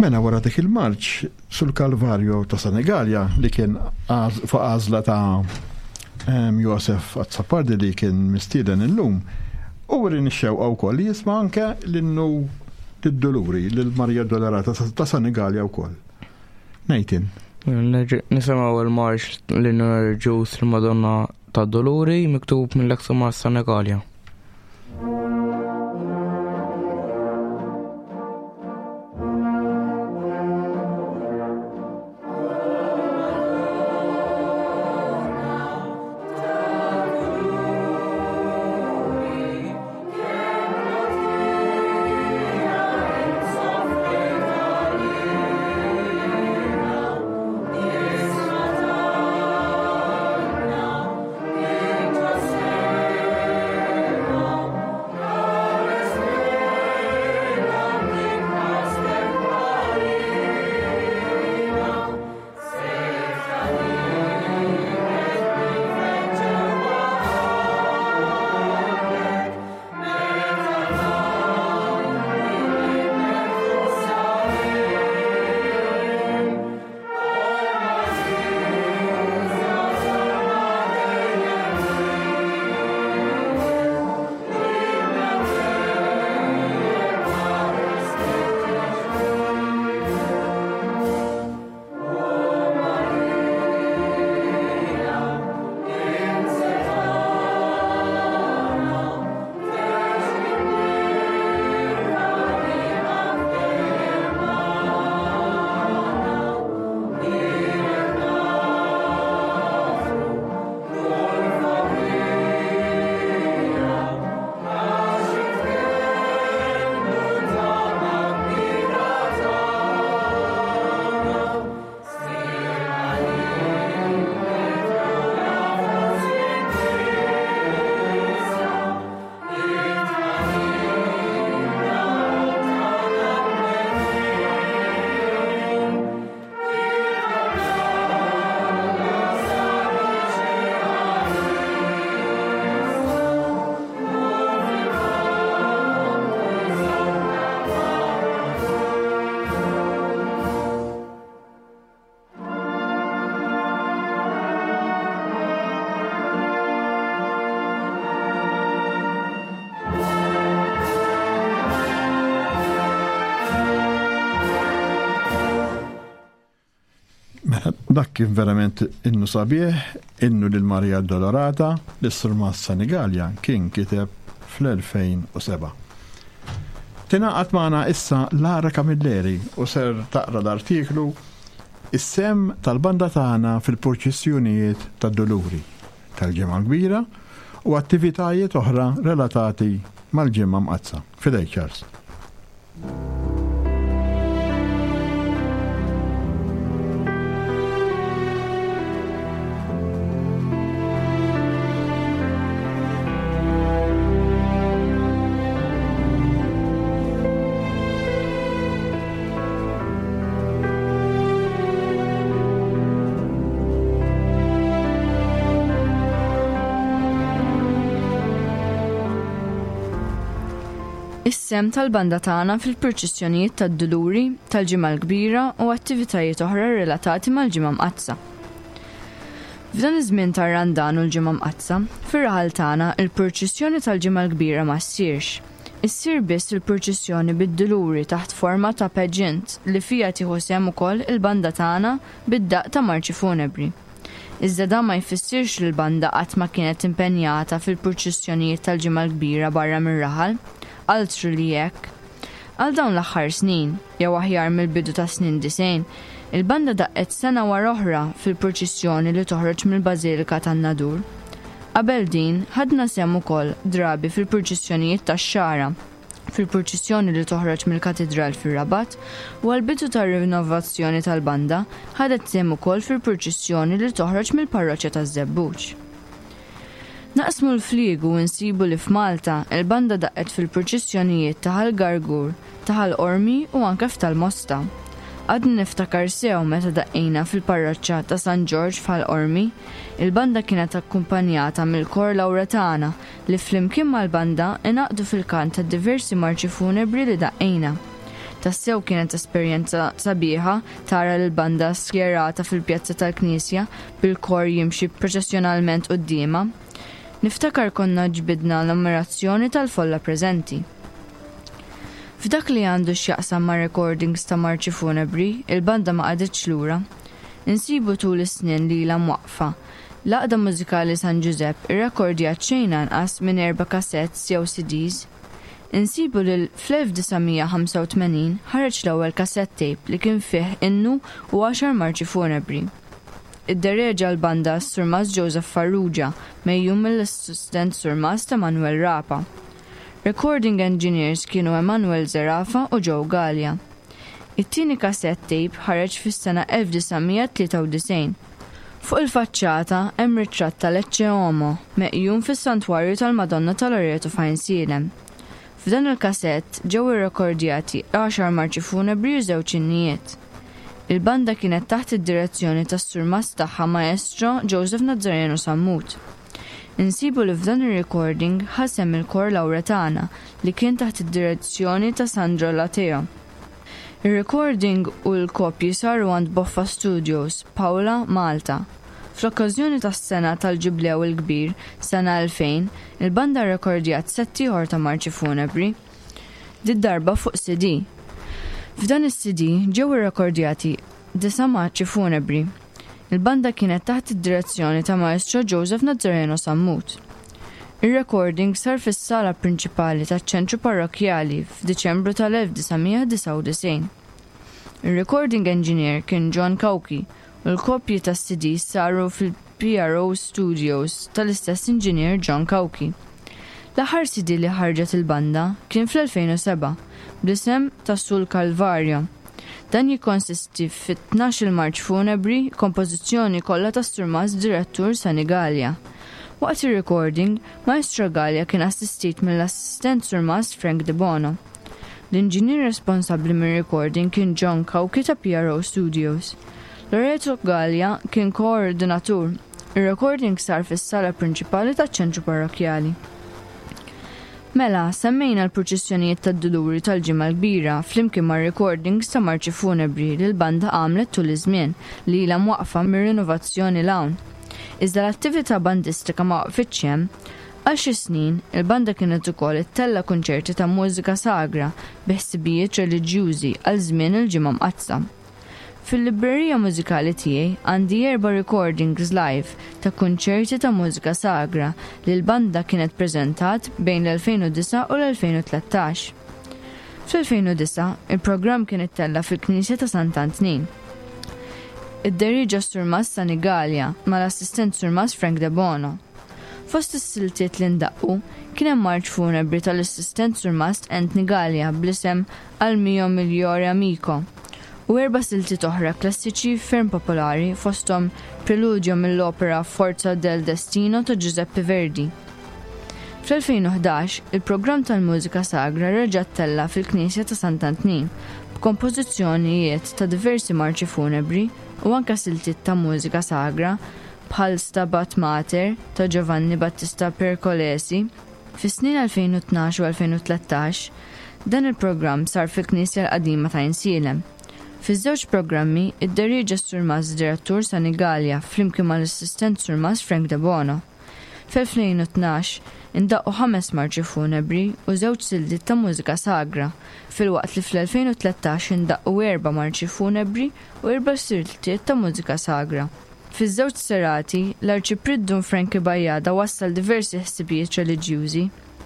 sena wara dik il-marċ sul-Kalvarju ta' Sanigalja li kien fuq għażla ta' Josef Azzapardi li kien mistieden illum, u rin ix-xewqa wkoll jisma' anke l-innu lid-Doluri lil-Marja Dolorata ta' Sanigalja wkoll. Ngħidin. Nisimgħu il-marċ l-innu ġus il-Madonna ta' Doluri miktub mill-Eksa Sanigalja. Dak kien verament innu sabiħ, innu lil-Marja Dolorata li s-Sur Sanigalja kien kiteb fl-2007. Tingħaqad magħna issa Lara Camilleri u ser taqra l-artiklu is-sem tal-banda tagħna fil-proċessjonijiet tad-Doluri tal-Ġimgħa Kbira u attivitajiet oħra relatati mal-Ġimgħa Mqazza. Fidejk, Charles. Is-sem tal-banda tagħna fil-proċessjonijiet tad-Doluri tal-Ġimgħa Kbira u attivitajiet oħra relatati mal-Ġimgħa Mqazza. F'dan iż-żmien tar-Randan u l-Ġimgħa Mqazza, fir-raħal tagħna il-proċessjoni tal-Ġimgħa Kbira ma ssirx. Issir biss il-proċessjoni bid-Doluri taħt forma ta' paġent li fiha tieħu sehem ukoll il-banda tagħna bid-daqq ta' marċi funebri. Iżda dan ma jfissirx li l-banda qatt ma kienet impenjata fil-proċessjonijiet tal-Ġimgħa Kbira barra mir-raħal. Altru li jekk. Għal dawn l-aħħar snin, jew aħjar mill-bidu ta' snin 90, il-banda daqqet sena wara oħra fil-proċessjoni li toħroġ mill-Bażilika tan-Nadur. Qabel din, ħadna sehem ukoll drabi fil-proċessjonijiet tax-Xara, fil-proċessjoni li toħroġ mill-Katedral fir-Rabat, u għall-bidu tar-rinnovazzjoni tal-banda ħadet sehem ukoll fil-proċessjoni li toħroġ mill-Parroċċja taż-Żebbuġ. Naqsmu l-fliegu u nsibu li f'Malta il-banda daqqet fil-proċessjonijiet taħal Gargur, taħal Ormi u anke f'tal-Mosta. Għadni niftakar sew meta daqqejna fil-parroċċja ta' San George f'Ormi, il-banda kienet akkumpanjata mill-kor Lawretana li flimkien mal-banda inaqdu fil-kant ta' diversi marċi funebri li daqqejna. Tassew kienet esperjenza sabiħa tara l-banda skjerata fil-pjazza tal-Knisja bil-kor jimxi proċessjonalment qudiema. Niftakar konna ġbidna l-ammirazzjoni tal-folla preżenti. F'dak li għandu x'jaqsam ma' recordings ta' marċi funebri, il-banda ma qaditx lura. Insibu tul is-snin li la mwaqfa. L-aqda mużikali San Giuseppe irrekordjat xejn anqas minn 4 kassettes jew CDs. Insibu li fl-1985 ħareġ l-ewwel cassette tape li kien fih innu u 10 marċi funebri. Id-dereġa l-banda Surmas Joseph Farrugia mejjum mill-assistent Surmas ta' Manuel Rapa. Recording engineers kienu Emanuel Zerafa u Joe Gallia. It-tieni cassette tape ħareġ fis-sena 1993. Fuq il-faċċata hemm ritratt tal-Ecce Homo meqjum fis-santwarju tal-Madonna tal-Loreto f'Einsiedem. F'dan il-kassett ġew irrekordjati 10 marċi funebri u 2 innijiet. Il-banda kienet taħt id-direzzjoni tas-surmas tagħha Maestro Joseph Nazzareno Sammut. Insibu li f'dan ir-recording ħasem il-kor Lauretana li kien taħt id-direzzjoni ta' Sandro Lateo. Il-recording u l-kopji saru għand Boffa Studios, Paola, Malta. Fl-okkażjoni tas-sena tal-ġublew il-kbir, sena 2000, il-banda rekordjat 7 ieħor ta' marċi funebri, darba fuq CD. F'dan is-CD ġew irrekordjati 9 marċi funebri. Il-banda kienet taħt id-direzzjoni ta' Maestro Joseph Nazzareno Sammut. Il-recording sar fis-sala prinċipali taċ-ċentru parrokjali f'Diċembru tal-1999. Il-recording engineer kien John Kauki u l-kopji tas-CD saru fil-PRO Studios tal-istess inġinier John Kauki. L-aħħar CD li ħarġet il-banda kien fl-2007 bl-isem ta' Sul Kalvarjo. Dan jikkonsisti fit-12 marċ funebri kompożizzjoni kollha tas-Surmas direttur Sanigallia. Waqt il-recording, Maestro Gallia kien assistit mill-assistent Surmas Frank De Bono. L-inġinier responsabbli mir-recording kien John Kauki ta' PRO Studios. Loreto Gallia kien koordinatur. Il-recording sar fis-sala prinċipali taċ-ċentru parrokjali. Mela, semmejna l-proċessjonijiet tad-duluri tal-ġimgħa l-kbira flimkien ma' recordings ta' marċi funebri li l-banda għamlet tul iż-żmien li ilha mwaqfa mir-rinnovazzjoni l-hawn. Iżda l-attività bandistika ma waqfitx hemm. Għal xi snin, il-banda kienet ukoll ittella kunċerti ta' mużika sagra biħsibijiet reliġjużi għal żmien il-ġimgħa mqazza. Fil-librerija mużikali tiegħi għandi 4 recordings live ta' kunċerti ta' mużika sagra li l-banda kienet preżentat bejn l-2009 u l-2013. Fl-2009, il-programm kien ittella fil-Knisja ta' Sant'Antnin. Id-deriġa Surmas Sanigallia mal-assistent Surmas Frank De Bono. Fost is-siltiet li ndaqqu kien hemm marċ funebri tal-assistent Surmas Anthony Gallia bl-isem Al mio migliore amico u 4 siltiet oħra klassiċi ferm popolari fosthom Preludio mill-opera Forza del Destino ta' Giuseppe Verdi. Fl-2011, il-programm tal-mużika sagra reġa' tella fil-Knisja ta' Sant'Antnin b'kompożizzjonijiet ta' diversi marċi funebri u anke siltiet ta' mużika sagra bħal Stabat Mater ta' Giovanni Battista Percolesi. Fis-snin 2012 u 2013, dan il-programm sar fil-Knisja l-qadima ta' Einsiedem. Fiż-żewġ programmi, id-deriġa Surmas direttur Sanigallia flimkien mal-assistent Surmas Frank De Bono. Fil-2012, indaqqu 5 marċi funebri u 2 siltiet ta' mużika sagra, fil-waqt li fl-2013 indaqqu 4 marċi funebri u 4 siltiet ta' mużika sagra. Fiż-żewġ serati, l-Arċipriddu Franki Bajjada wassal diversi ħsibijiet reliġjużi.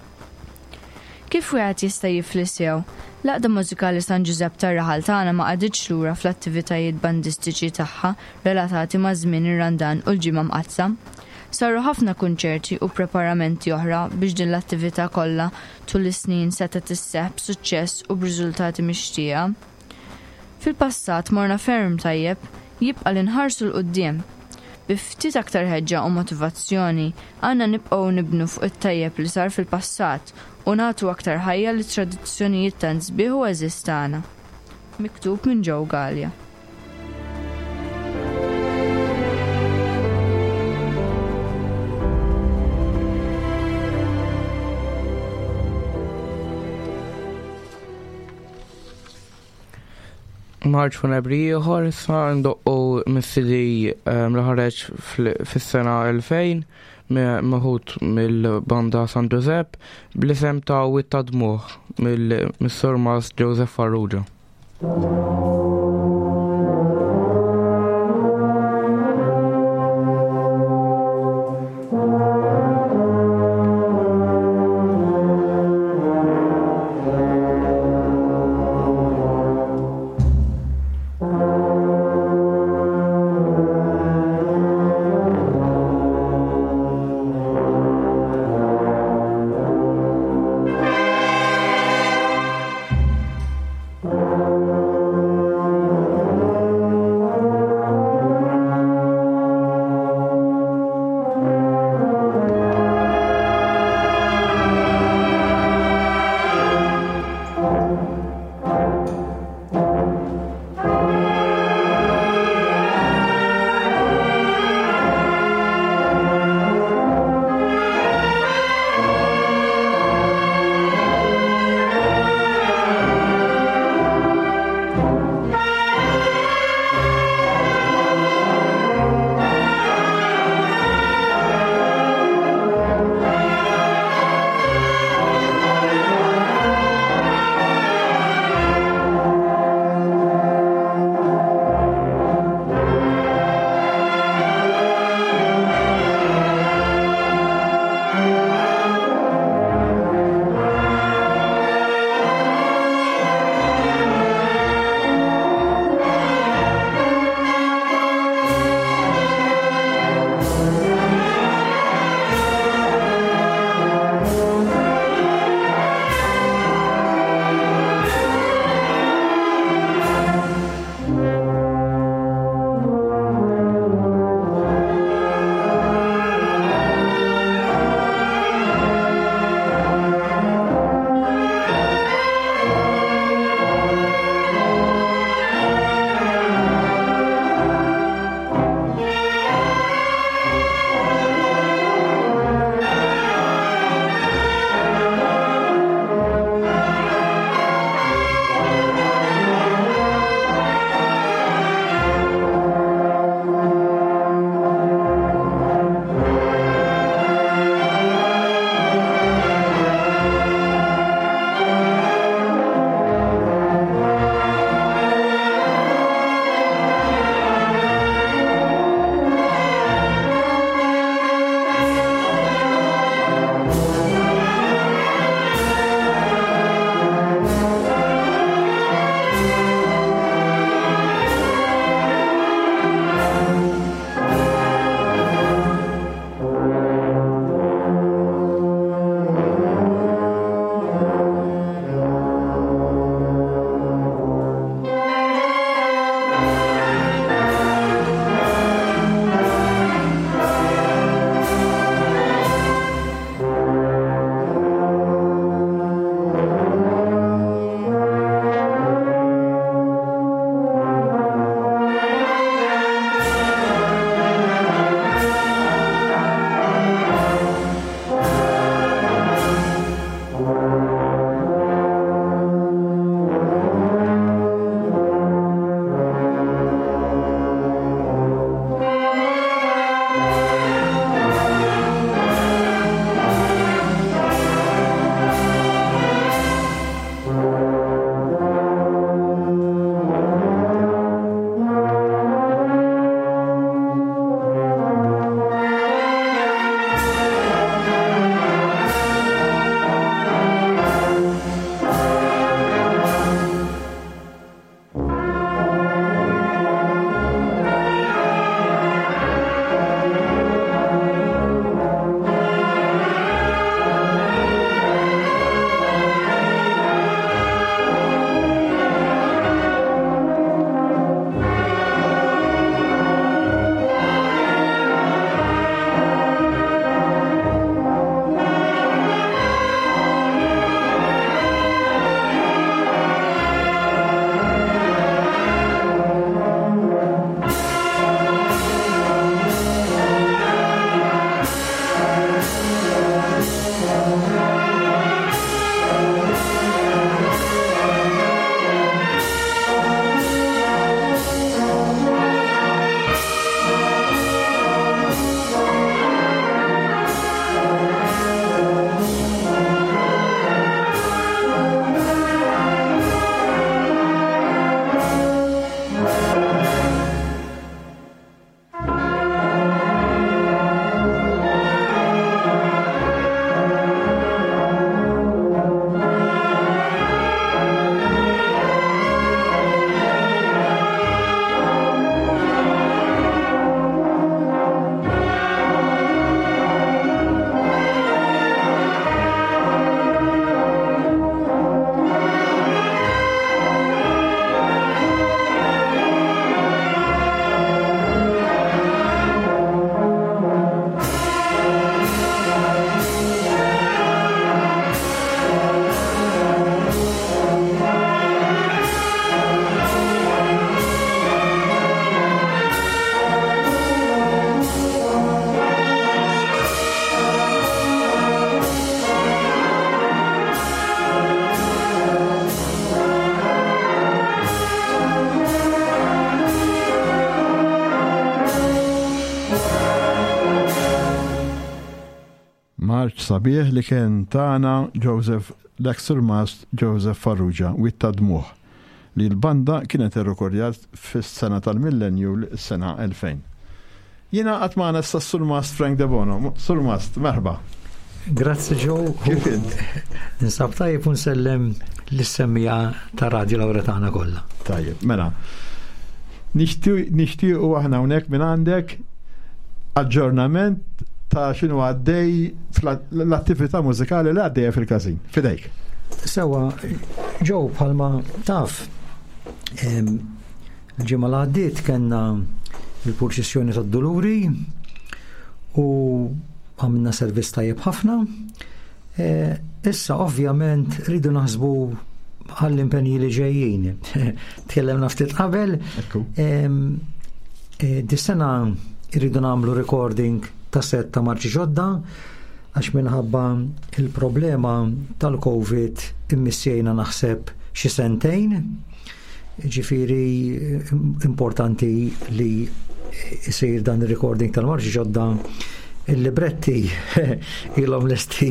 Kif wieħed jista' jiflissew, l-aqda mużikali San Giuseppe tar-raħal tagħna ma qaditx lura fl-attivitajiet bandistiċi tagħha relatati ma' żmien ir-Randan u l-ġimgħa mqazza. Saru ħafna kunċerti u preparamenti oħra biex din l-attività kollha tul is-snin setgħet isseħħ b'suċċess u b'riżultati mixtieqa. Fil-passat morna ferm tajjeb jibqa' li nħarsu l-qudiem. Bi ftit aktar ħeġġa u motivazzjoni għandna nibqgħu nibnu fuq it-tajjeb li sar fil-passat u nagħtu aktar ħajja li tradizzjonijiet tant sbieħ u eżistana. Miktub minn Joe Gallia. March funebri ieħor issa ndoqqu mis-CD li ħareġ fis-sena 2000 maħut mill-banda San Giuseppe bl-isem ta' Witta Dmuħ mill-Sur Mas Joseph Farrugia. sabiħ li kien tagħna l-ex-surmast Joseph Farrugia witta dmuħ li l-banda kienet irrekordjat fis-sena tal-millenju l-sena 2000. Jiena qatt magħna s-surmast Frank De Bono. Surmast, merħba. Grazzi Joe. Kif int? Ninsab tajjeb u nsellem l-semmija ta' Radio Lawretana kollha. Tajjeb, mela. Nixtiequ aħna hawnhekk minn għandek aġġornament ta' x'inhu għaddej l-attività mużikali li għaddejja fil-każin. Fidejk. Sewa, Joe, bħalma taf, il-ġimgħa li għaddiet kellna il-purċissjoni tad-Duluri u għamilna servizz tajjeb ħafna. Issa ovvjament rridu naħsbu għall-impenji li ġejjin. Tkellemna ftit qabel. Dis-sena rridu nagħmlu recording ta' set ta' Marċi Ġodda għax minħabba il-problema tal-Covid immissjejna naħseb xi sentejn. Ġifieri importanti li jsir dan ir-recording tal-Marċi Ġodda. Il-libretti ilhom lesti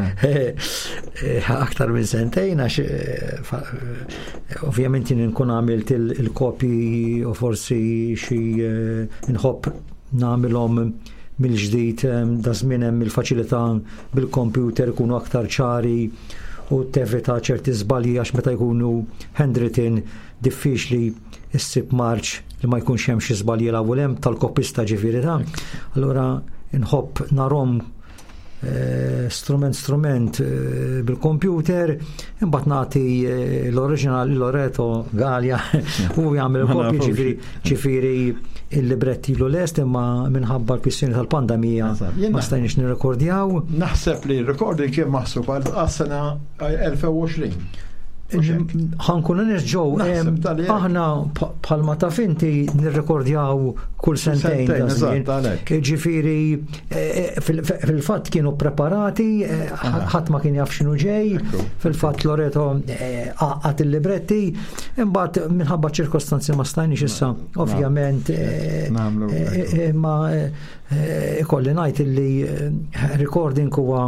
aktar minn sentejn għax ovvjament nkun għamilt il-kopji u forsi xi nħobb nagħmilhom mill-ġdid da żmien hemm il-faċilità bil-kompjuter ikunu aktar ċari u tevita ċerti żbalji għax meta jkunu handwritten diffiċli issib marċ li ma jkunx hemm xi żbalji l-ewwel hemm tal-kopista ġifieri ta'. Allura nħobb narhom strument bil-kompjuter, imbagħad nagħti l-oriġinali Loreto Gallia u jagħmel kopji ġifieri il-libretti lu lest imma minħabba l-kwistjoni tal-pandemija ma stajniex nirrekordjaw. Naħseb li r-recording kien maħsub għas-sena 2020. ħankunu nerġgħu aħna bħalma taf inti nirrekordjaw kull sentejn ġifieri fil-fatt kienu preparati ħadd ma kien jaf x'inhu ġej fil-fatt Loreto għaqgħet il-libretti imbagħad minħabba ċirkostanzi ma stajniex issa ovvjament ma ikolli ngħid li recording huwa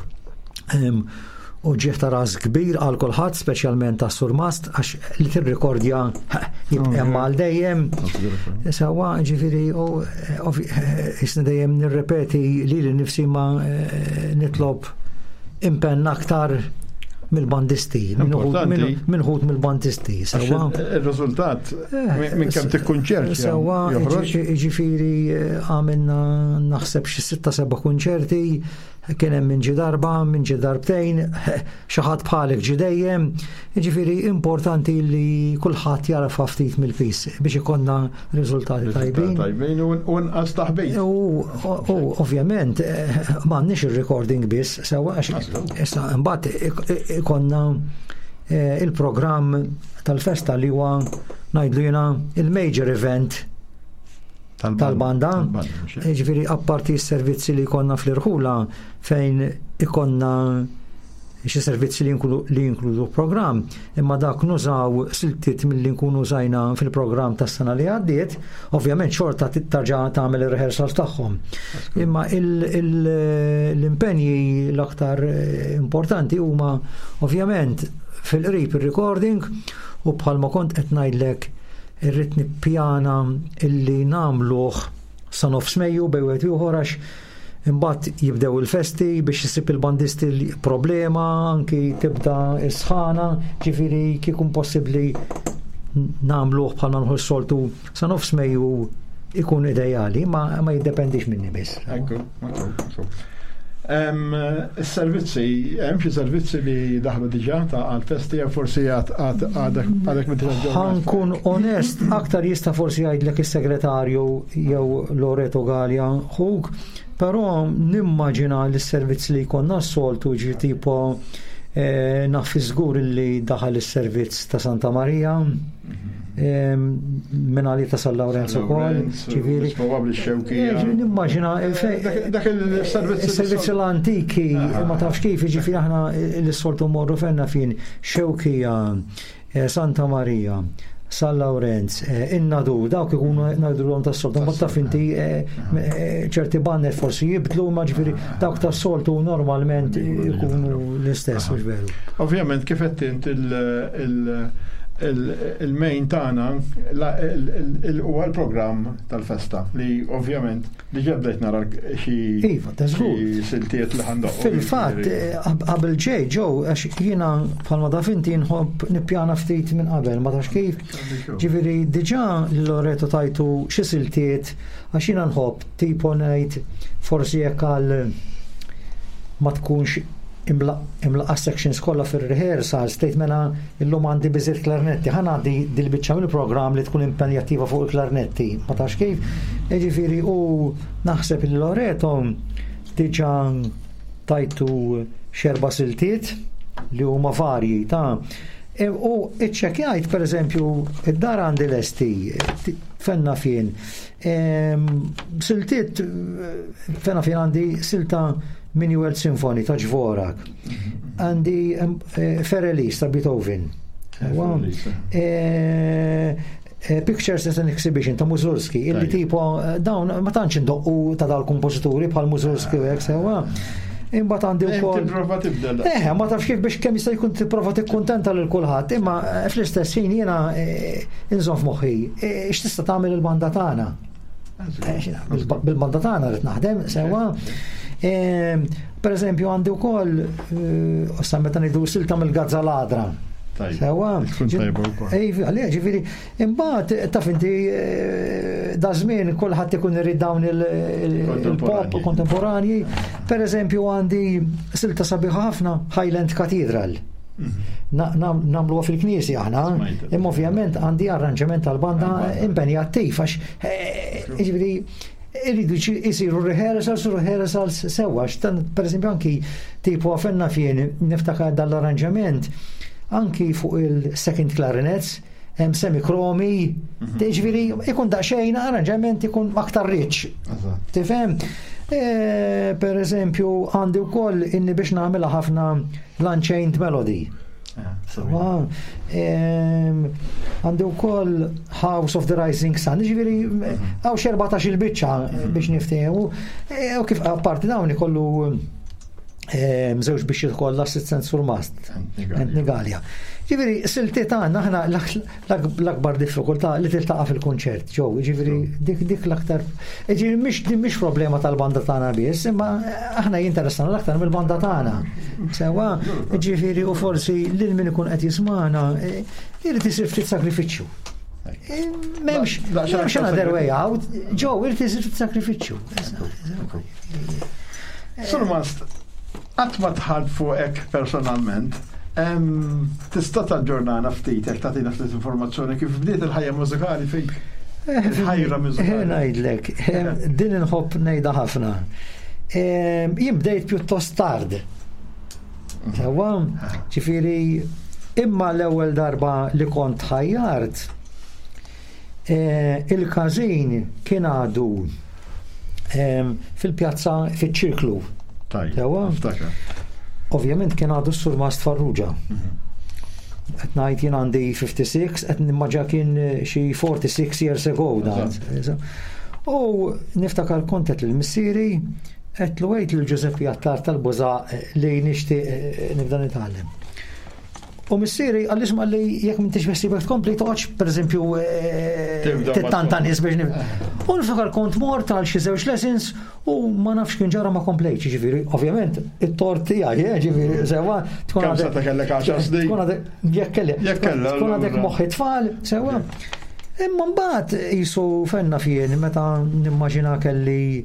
u ġieħ ta' ras kbir għal kulħadd speċjalment ta' surmast għax li tirrekordja jibqa' mal dejjem. Sewa ġifieri isna dejjem nirrepeti li nifsi ma nitlob impenn aktar mill-bandisti, minħut mill-bandisti. Ir-riżultat minn kemm tikkunċert. Sewa ġifieri għamilna naħseb xi 6-7 kunċerti. Kien hemm minn ġi darba, minn ġi darbtejn, xi ħadd bħalek ġi dejjem. Jiġifieri importanti li kulħadd jaraf ftit mill-pis biex ikollna riżultati tajbin. Tajbin u nqas taħbejn. U ovvjament m'għandniex ir-recording biss sewwa għax issa mbagħad ikollna il-programm tal-festa li huwa ngħidlu jiena il-major event tal-banda, ġifieri apparti s-servizzi li jkollna fl-irħula fejn ikonna xi servizzi li jinkludu programm, imma dak nużaw siltiet milli nkunu użajna fil-programm tas-sena li għaddiet, ovvjament xorta tarġa' tagħmel ir-rehearsal tagħhom. Imma l-impenji l-aktar importanti huma ovvjament fil-qrib ir-recording u bħalma kont qed ngħidlek irrid nippjana illi nagħmluh sa nofs Mejju bejwet ieħor għax imbagħad jibdew il-festi biex isib il-bandisti problema anki tibda is-sħana ġifieri kieku possibbli nagħmluh bħalma nħu s-soltu sa nofs Mejju ikun ideali ma jiddependix minni biss. Is-servizzi, hemm xi servizzi li daħlu diġà għall-festi forsi għadek ħankun onest, aktar jista' forsi jgħidlek is-segretarju jew Loreto Gallia Hug, però nimmaġina l-servizz li jkollna s-soltu ġi tipo naf żgur li daħal is-servizz ta' Santa Marija. Menali ta' San Lorenzo ukoll, ġifieri. Probabbli x-xewkija. Nimmaġina dak il-servizzi l-antiki ma tafx kif ġifieri aħna l-soltu morru fenna fin xewkija, Santa Marija, San Lorenz, innadu, dawk ikunu ngħidulhom tas-soltu, ma taf inti ċerti banner forsi jibdlu, ma ġifieri dawk tas-soltu normalment ikunu l-istess, mhux veru. Ovvjament kif qed int il-main tagħna huwa l-programm tal-festa li ovvjament li ġebdejt nara xi siltiet li ħandoq. Fil-fatt qabel ġej ġew għax jiena bħalma taf inti nħobb nippjana ftit minn qabel ma tafx kif. Ġifieri diġà li Loreto tajtu xi siltiet għax jiena nħobb tipo ngħid forsi jekk għal ma tkunx imlaqqa sections kollha fir-rehearsal stejt mela illum għandi biżiet klarnetti. Ħa ngħaddi dil-biċċa mill-programm li tkun impenjattiva fuq il-klarnetti. Ma tafx kif? Jiġifieri u naħseb li Loreto diġà tajtu xerba' siltiet li huma varji ta' u iċċekkjajt pereżempju id-dar għandi lesti fenna fien. Siltiet fenna fien għandi silta Minuet Sinfoni ta' Dvorak. Għandi Ferelis ta' Beethoven. Pictures as an Exhibition ta' Mussorgsky, illi tipo dawn ma tantx indoqqu ta' dal-kompożituri bħal Mussorgsky u hekk sewa. Imbagħad għandi wkoll. Tipprova tibdel. Ma tafx kif biex kemm jista' jkun tipprova tikkuntenta lil kulħadd, imma fl-istess ħin jiena inżomm f'moħħi x'tista' tagħmel il-banda tagħna. Bil-banda tagħna rid naħdem sewa. Per eżempju għandi wkoll sa meta ngħidu silta mill-Gazza Ladra. Sewa. Ġifieri imbagħad taf inti da żmien kulħadd ikun irid dawn il-pop kontemporanji. Per eżempju għandi silta sabiħa ħafna Highland Cathedral. Namluha fil-kniesi aħna, imma ovvjament għandi arranġament tal-banda impenjattiv għax ġifieri irridu jisiru rehearsals sewa, per esempio anki tipo għafenna fien niftakar dal-arranġament anki fuq il-second clarinets hemm semikromi, ġifieri ikun daqsxejn arranġament ikun aktar rich. Tifhem? Per eżempju għandi wkoll inni biex nagħmilha ħafna l-Unchained Melody. Għandi wkoll House of the Rising Sun, ġifieri għaw 14 il-biċċa biex niftehmu u kif apparti dawn ikollu mżewġ biex jidħol l-assistenz fil-mast Nigalja. Ġifieri siltiet għandna aħna l-akbar diffikultà li tiltaqa' fil-kunċert ġew, ġifieri dik l-aktar ġifieri mhix problema tal-banda tagħna biss, imma aħna jinteressana l-aktar mill-banda tagħna. Sewa, ġifieri u forsi lil min ikun qed jismana irid isir ftit sakrifiċċju. M'hemmx another way out, ġew irid isir ftit sakrifiċċju. Sul-mast, qatt ma tħadd fuq personalment, tista' taġġornana ftit jekk tagħtina ftit informazzjoni kif bdiet il-ħajja mużikali fik. Il-ħajra mużikali. Ngħidlek, din inħobb ngħidha ħafna. Jien bdejt pjuttost tard. Sewwa, ġifieri imma l-ewwel darba li kont ħajjart il-każin kien għadu fil-pjazza fiċ-ċirklu. Ovvjament kien għadu s-sur Mast Farrugia. Qed ngħid jien għandi 56, qed nimmaġa kien xi 46 years ago dan. U niftakar kont qed lill-missieri qed lwejt lil Giuseppe Attar tal-Bużaq li nixtieq nibda nitgħallem. U missieri għall-isma li jekk m'intix beħsibek tkompli toqgħodx pereżempju tittanta nies biex u niftakar kont mort għal xi żewġ lessons u ma nafx kien ġara ma komplejtx, ġifieri ovvjament it-tort tiegħi ġifieri sewwa tkun għadek kellek 10 snin. Tkun għadek jekk tkun għadek moħħi tfal sewwa. Imma mbagħad qisu fenna fien meta nimmaġina kelli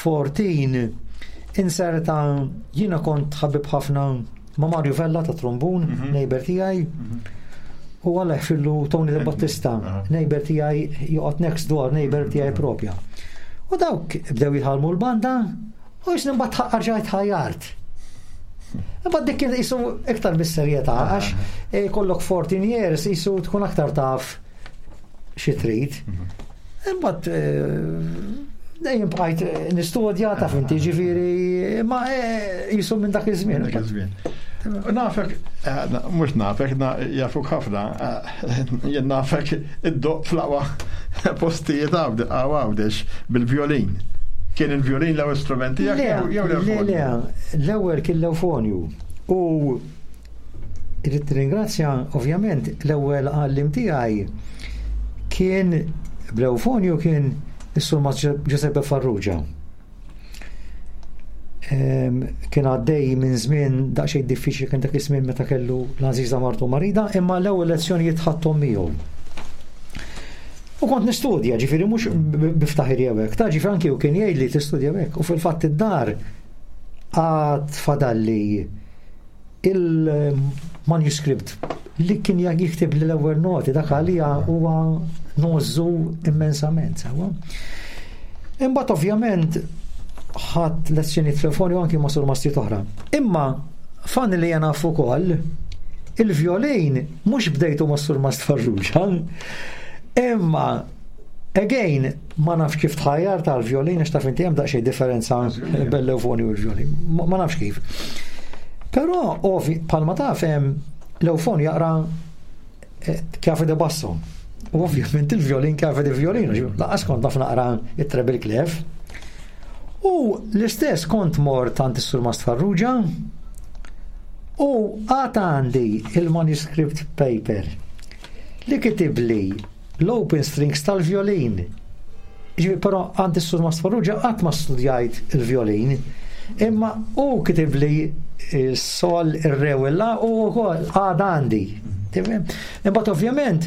14 inserta jiena kont ħabib ħafna ma' Mario Vella ta' trombun, neighbor tiegħi, u għalla jħfillu Tony De Battista, neighbor tiegħi joqgħod next door, neighbor tiegħi propja. U dawk bdew jħalmu l-banda, u jisni mbagħad ħarġajt ħajjart. Imbagħad dik kien qisu iktar bis-serjetà għax kollok 14 years qisu tkun aktar taf xi trid. Imbagħad dejjem bqajt nistudja taf inti ġifieri ma qisu minn dak iż-żmien. Nafek, mux nafek, jafuk ħafna, jien nafek id-doq fl-aqwa postijiet għawdex bil-violin. Kien il-violin l-ewwel strumenti jew l-eufonju? L-ewwel kien l-eufonju. U irrid ringrazzja ovvjament l-ewwel għallim tiegħi kien bl-eufonju kien is-Sur Giuseppe Farrugia. Kien għaddej minn żmien daqsxejn diffiċli kien dak iż-żmien meta kellu l-Aziza Martu Marida, imma l-ewwel lezzjonijiet ħadthom miegħu. U kont nistudja, ġifieri mhux biftaħir jew hekk, ġifieri anki u kien jgħidli tistudja hekk, u fil-fatt id-dar għad fadalli il-manuskript li kien jiktib li l-ewwel noti dak għalija huwa nożżu immensament, sewa. Imbagħad ovvjament ħadd lezzjoni telefoni anki ma' sur mastiet oħra. Imma fan li jena nafu ukoll il-violin mhux bdejtu ma' sur Mast Farrugia. Imma again ma nafx kif tħajjar tal-violin għax taf inti hemm daqsxejn differenza bel-eufoni u l-violin. Ma nafx kif. Però palma taf hemm l-eufoni jaqra kjafe de basso. U ovvjament il-violin kjafe de violin. Laqas kont naf naqra it-treble clef. U l-istess kont mort tant is-Sur Mast Farrugia u għata għandi il-manuscript paper li kitib li l-open strings tal-violin. Però għand is-Sur Mast Farrugia qatt ma studjajt il-violin, imma u kitib li il-sol, il-rewella u għada għandi. Imbagħad ovvjament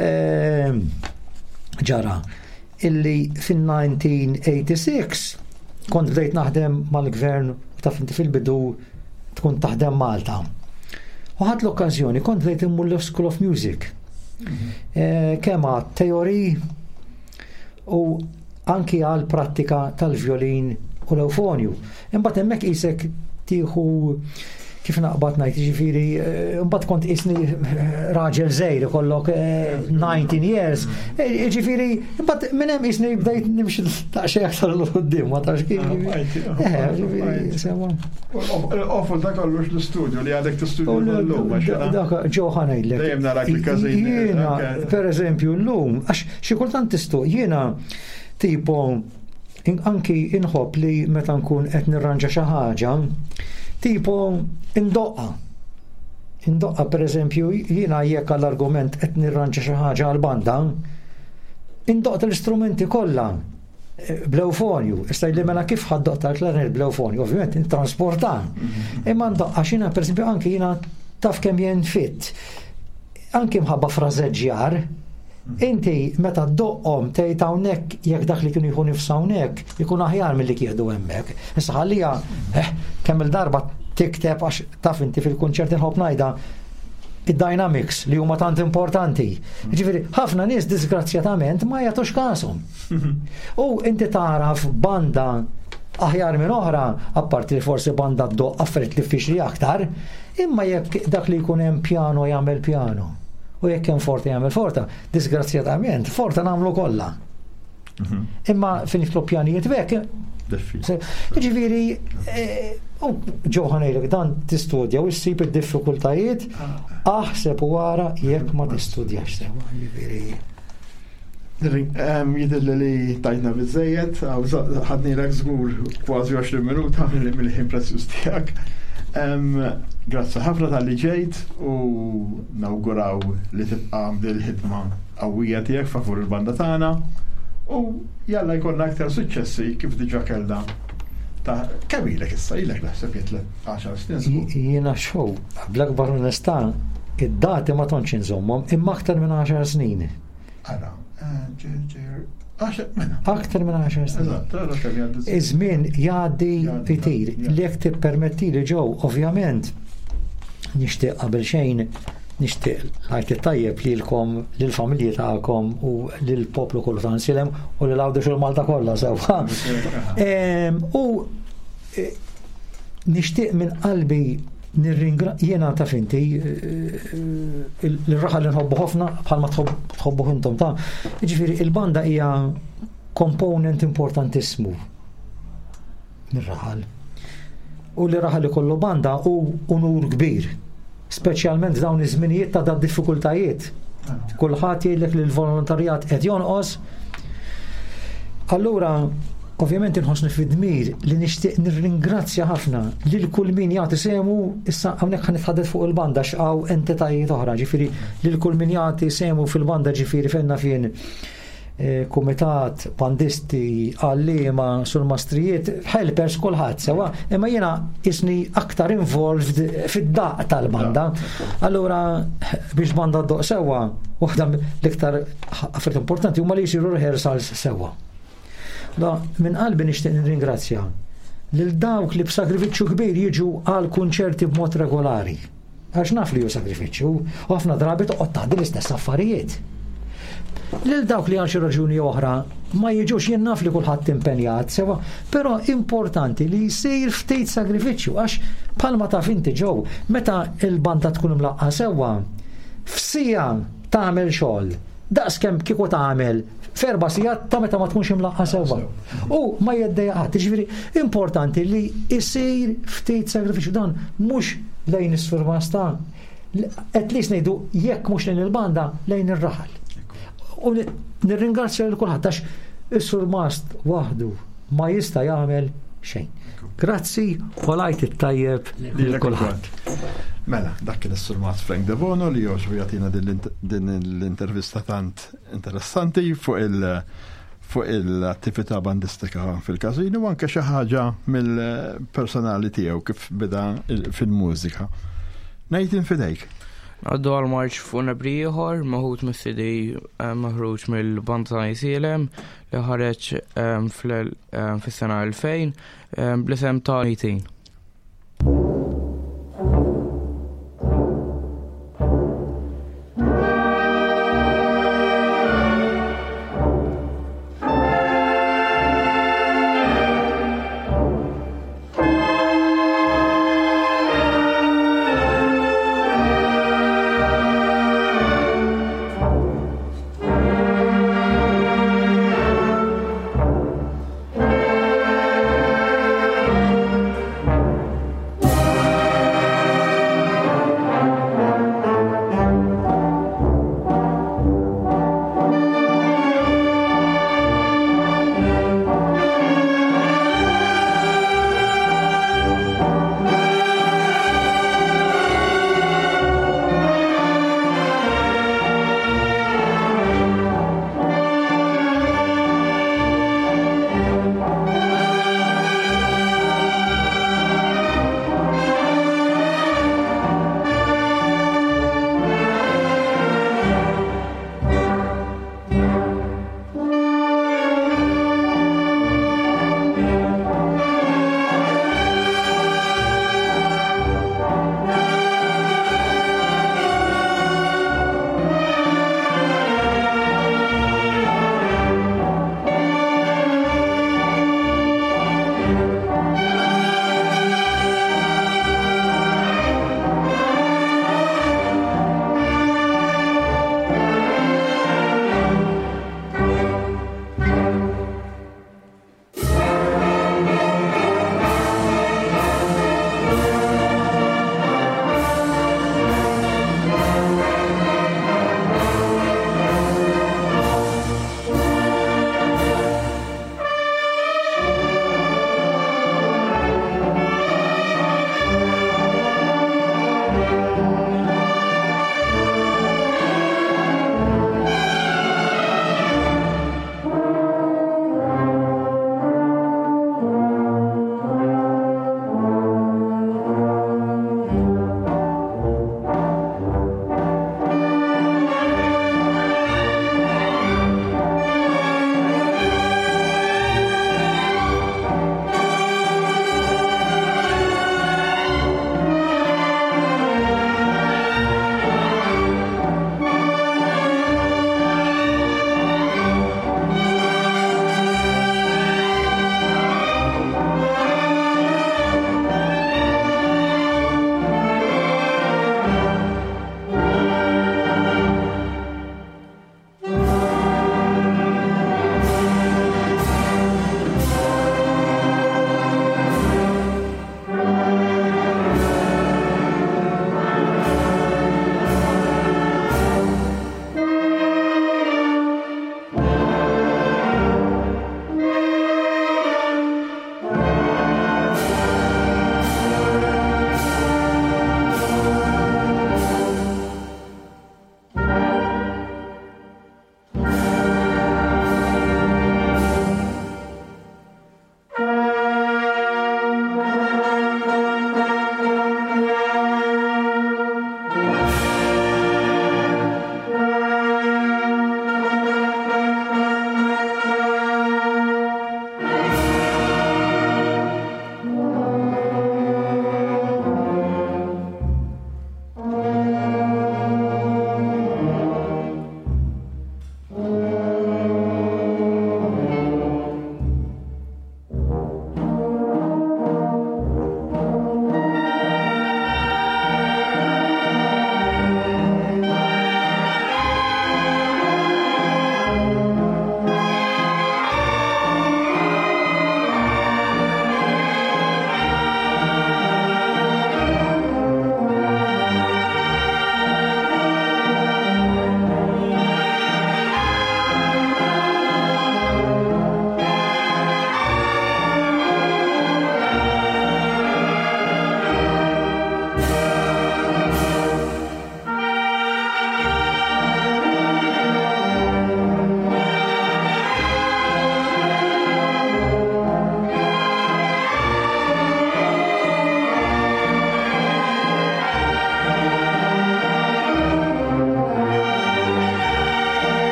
ġara illi fin-1986 kont bdejt naħdem mal-gvern taf inti fil-bidu tkun taħdem Malta. U ħadd l-okkażjoni kont bdejt immur l-School of Music. Kemm għad teori u anki għal prattika tal-violin u l-eufonju. Imbagħad hemmhekk isek tieħu kif naqbad ngħid jiġifieri imbagħad kont isni raġel żgħir ikollok 19 years. Jiġifieri imbagħad minn hemm isni bdejt nimxi daqsxejn aktar l quddiem ma tafx kif. Ġifieri sewa. Offol dak kollux l-istudju li għadek tistudju llum għax dak ġew ħanejdlek. Dejjem narak il-każin. Jiena pereżempju llum għax xi kultant jiena tipo anki inħobb li meta nkun qed nirranġa xi ħaġa tipo indoqqa per eżempju jiena jekk għall-argument qed nirranġa xi ħaġa għall-banda indoqqa l-istrumenti kollha bl-eufonju. Issa li mela kif ħaddoqta l-klarinett bl-eufonju, ovvjament intransporta. Imma ndoqqa xina per eżempju anki jiena taf kemm jien fit. Anki mħabba frażeġġjar inti meta ddoqqhom tgħid hawnhekk jekk dak li kienu jkun nifsu hawnhekk ikun aħjar milli kieħdu hemmhekk. Issa ħallija kemm il-darba tikteb għax taf inti fil-kunċert inħobb ngħidha id-dynamics li huma tant importanti. Ġifieri ħafna nies disgrazzjatament ma jagħtux każhom. U inti taraf banda aħjar minn oħra, apparti li forsi banda ddoqq affarijiet li fixri aktar, imma jekk dak li jkun hemm pjano jagħmel pjano. U jekk hemm forta jagħmel forta, disgrazzjatament forta nagħmlu kollha. Imma fin nitlu pjanijiet vek. Ġifieri ġew ħanejlek dan tistudja u ssib id-diffikultajiet aħseb wara jekk ma tistudjax sewa. Ġifieri jidilli li tajna biżejjed, ħadnilek żgur kważi 20 minuta mill-ħin prezzjuż tiegħek. Grazzi ħafna tal-li ġejt u nawguraw li tibqa' bil-ħidma qawwija tiegħek favur il-banda tagħna u jalla jkollna aktar suċċessi kif diġà kellna. Kemm ilek issa ilek naħseb jitlet 10 snin. Jiena xew bl-akbar onestà id-dati ma tantx inżommhom imma aktar minn 10 snin. Ara, aktar minn 10 snin. Iż-żmien jgħaddi fitir. Li jekk tippermettili ġew, ovvjament nixtieq qabel xejn nixtieq ngħid it-tajjeb lilkom lill-familji tagħkom u lill-poplu kollu ta' Nsilem u lil għawdex il-Malta kollha sewwa. U nixtieq minn qalbi jiena taf inti il-raħal li nħobbu ħafna bħalma tħobbu intom ta' jiġifieri il-banda hija komponent importantissimu mir-raħal. u li raħal ikollu banda u unur kbir. Speċjalment dawn iż-żminijiet ta' diffikultajiet. Kulħadd jgħidlek li l-volontarjat qed jonqos. Allura, ovvjament inħossni fid-dmir li nixtieq nirringrazzja ħafna lil kull min jagħti semu, issa hawnhekk ħanitħadded fuq il-banda x'qaw entitajiet oħra, ġifieri lil kull min jagħti semu fil-banda ġifieri fenna fien kumitat, bandisti, għallima, sul-mastrijiet, helpers kulħadd sewa, imma jiena isni aktar involved fid-daq tal-banda. Allura biex banda d-doq sewa, waħda l-iktar affarijiet importanti huma li jsiru rehearsals sewa. Da minn qalbi nixtieq nirringrazzja lil dawk li b'sakrifiċċju kbir jiġu għal kunċerti b'mod regolari. Għax naf li hu sakrifiċċju, u ħafna drabi toqgħod taħdi l-istess affarijiet. Lil dawk li għal xi raġuni oħra ma jiġux jien naf li kulħadd impenjat sewa, però importanti li jsir ftit sagrifiċċju għax bħalma taf inti ġew meta l-banda tkun imlaqqa sewa f'sija tagħmel xogħol daqskemm kieku tagħmel f'erba' sigħat ta' meta ma tkunx imlaqqa sewa. U ma jeddejjaqat, jiġifieri importanti li jsir ftit sagrifiċċju dan mhux lejn is-surmasta, at least ngħidu jekk mhux lejn il-banda lejn ir-raħal. U nirringrazzja lil kulħadd għax is-sur Mast waħdu ma jista' jagħmel xejn. Grazzi u lajt it-tajjeb lil kulħadd. Mela, dak kien is-sur Mast Frank De Bono li joġbu jagħtina din l-intervista tant interessanti fuq l-attività bandistika fil-Kazino u anke xi ħaġa mill-personali tiegħu kif beda fil-mużika. Ngħid infidejk. Għaddu għal-marċ fuq nabri ieħor maħut mis-CD maħruġ mill-banda ICLM li ħareġ fis-sena 2000 bl-isem ta' 18.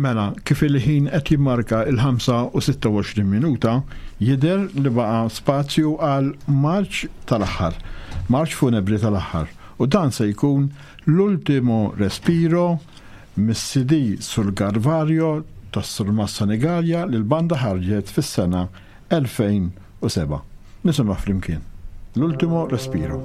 Mela, kif il-ħin qed jimmarka il-5 u 26 minuta, jidher li baqa' spazju għal marċ tal-aħħar, marċ funebri tal-aħħar. U dan se jkun l-ultimo respiro mis-CD sul Garvario tas-Sur Massa Negalja li l-banda ħarġet fis-sena 2007. Nisimgħu flimkien. L-ultimo respiro.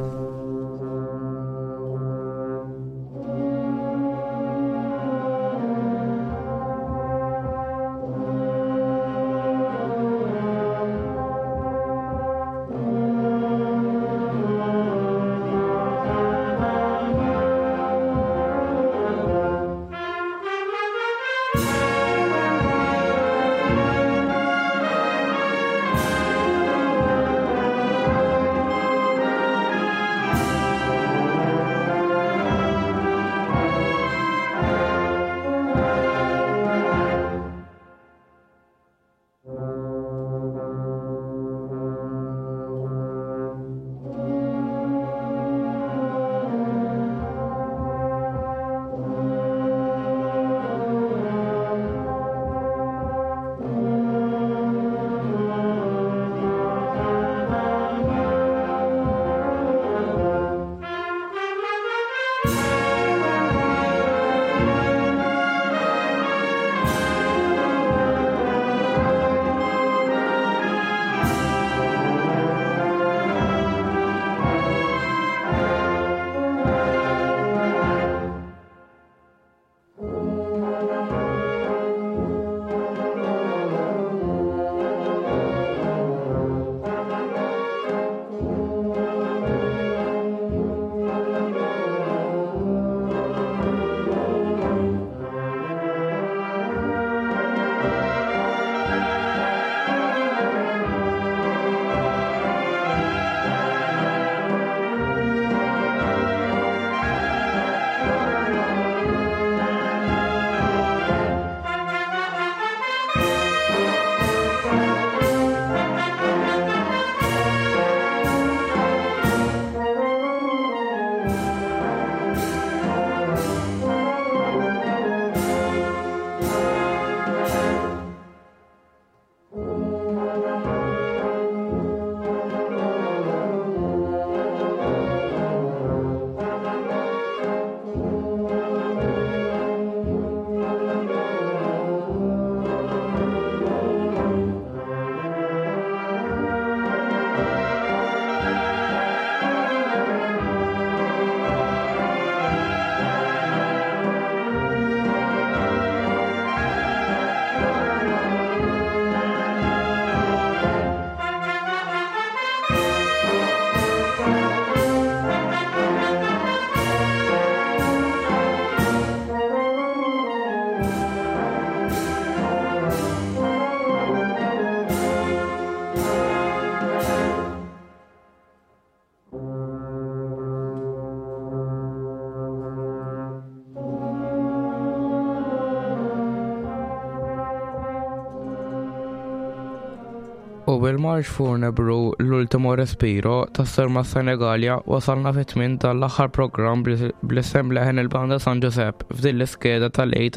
U bil-marġ funebru l-ultimo respiro tas-Sur Massa Negalja wasalna fit-tmien tal-aħħar programm bl-isem leħen il-banda San Giuseppe f'din l-iskeda tal-8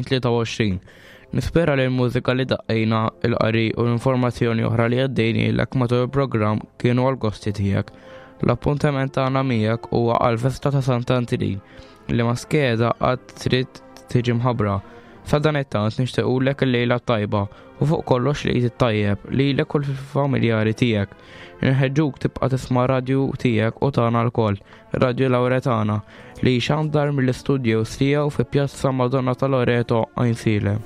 2023. Nispera li l-mużika li daqqejna, il-qari u l-informazzjoni oħra li għaddejni l-ek matul il-programm kienu għal-gosti tiegħek. L-appuntament tagħna miegħek huwa għal-festa ta' Sant'Antilin li ma' skeda għad trid tiġi mħabbra. Sa dan it-tant nixtiequlek il-lejla tajba u fuq kollox li tajjeb lilek u l-familjari tiegħek. Nħeġġuk tibqa' tisma' radju tiegħek u tagħna l-koll, Radju Lauretana, li xandar mill-istudju tiegħu fi Pjazza Madonna ta' Loreto Ainsile.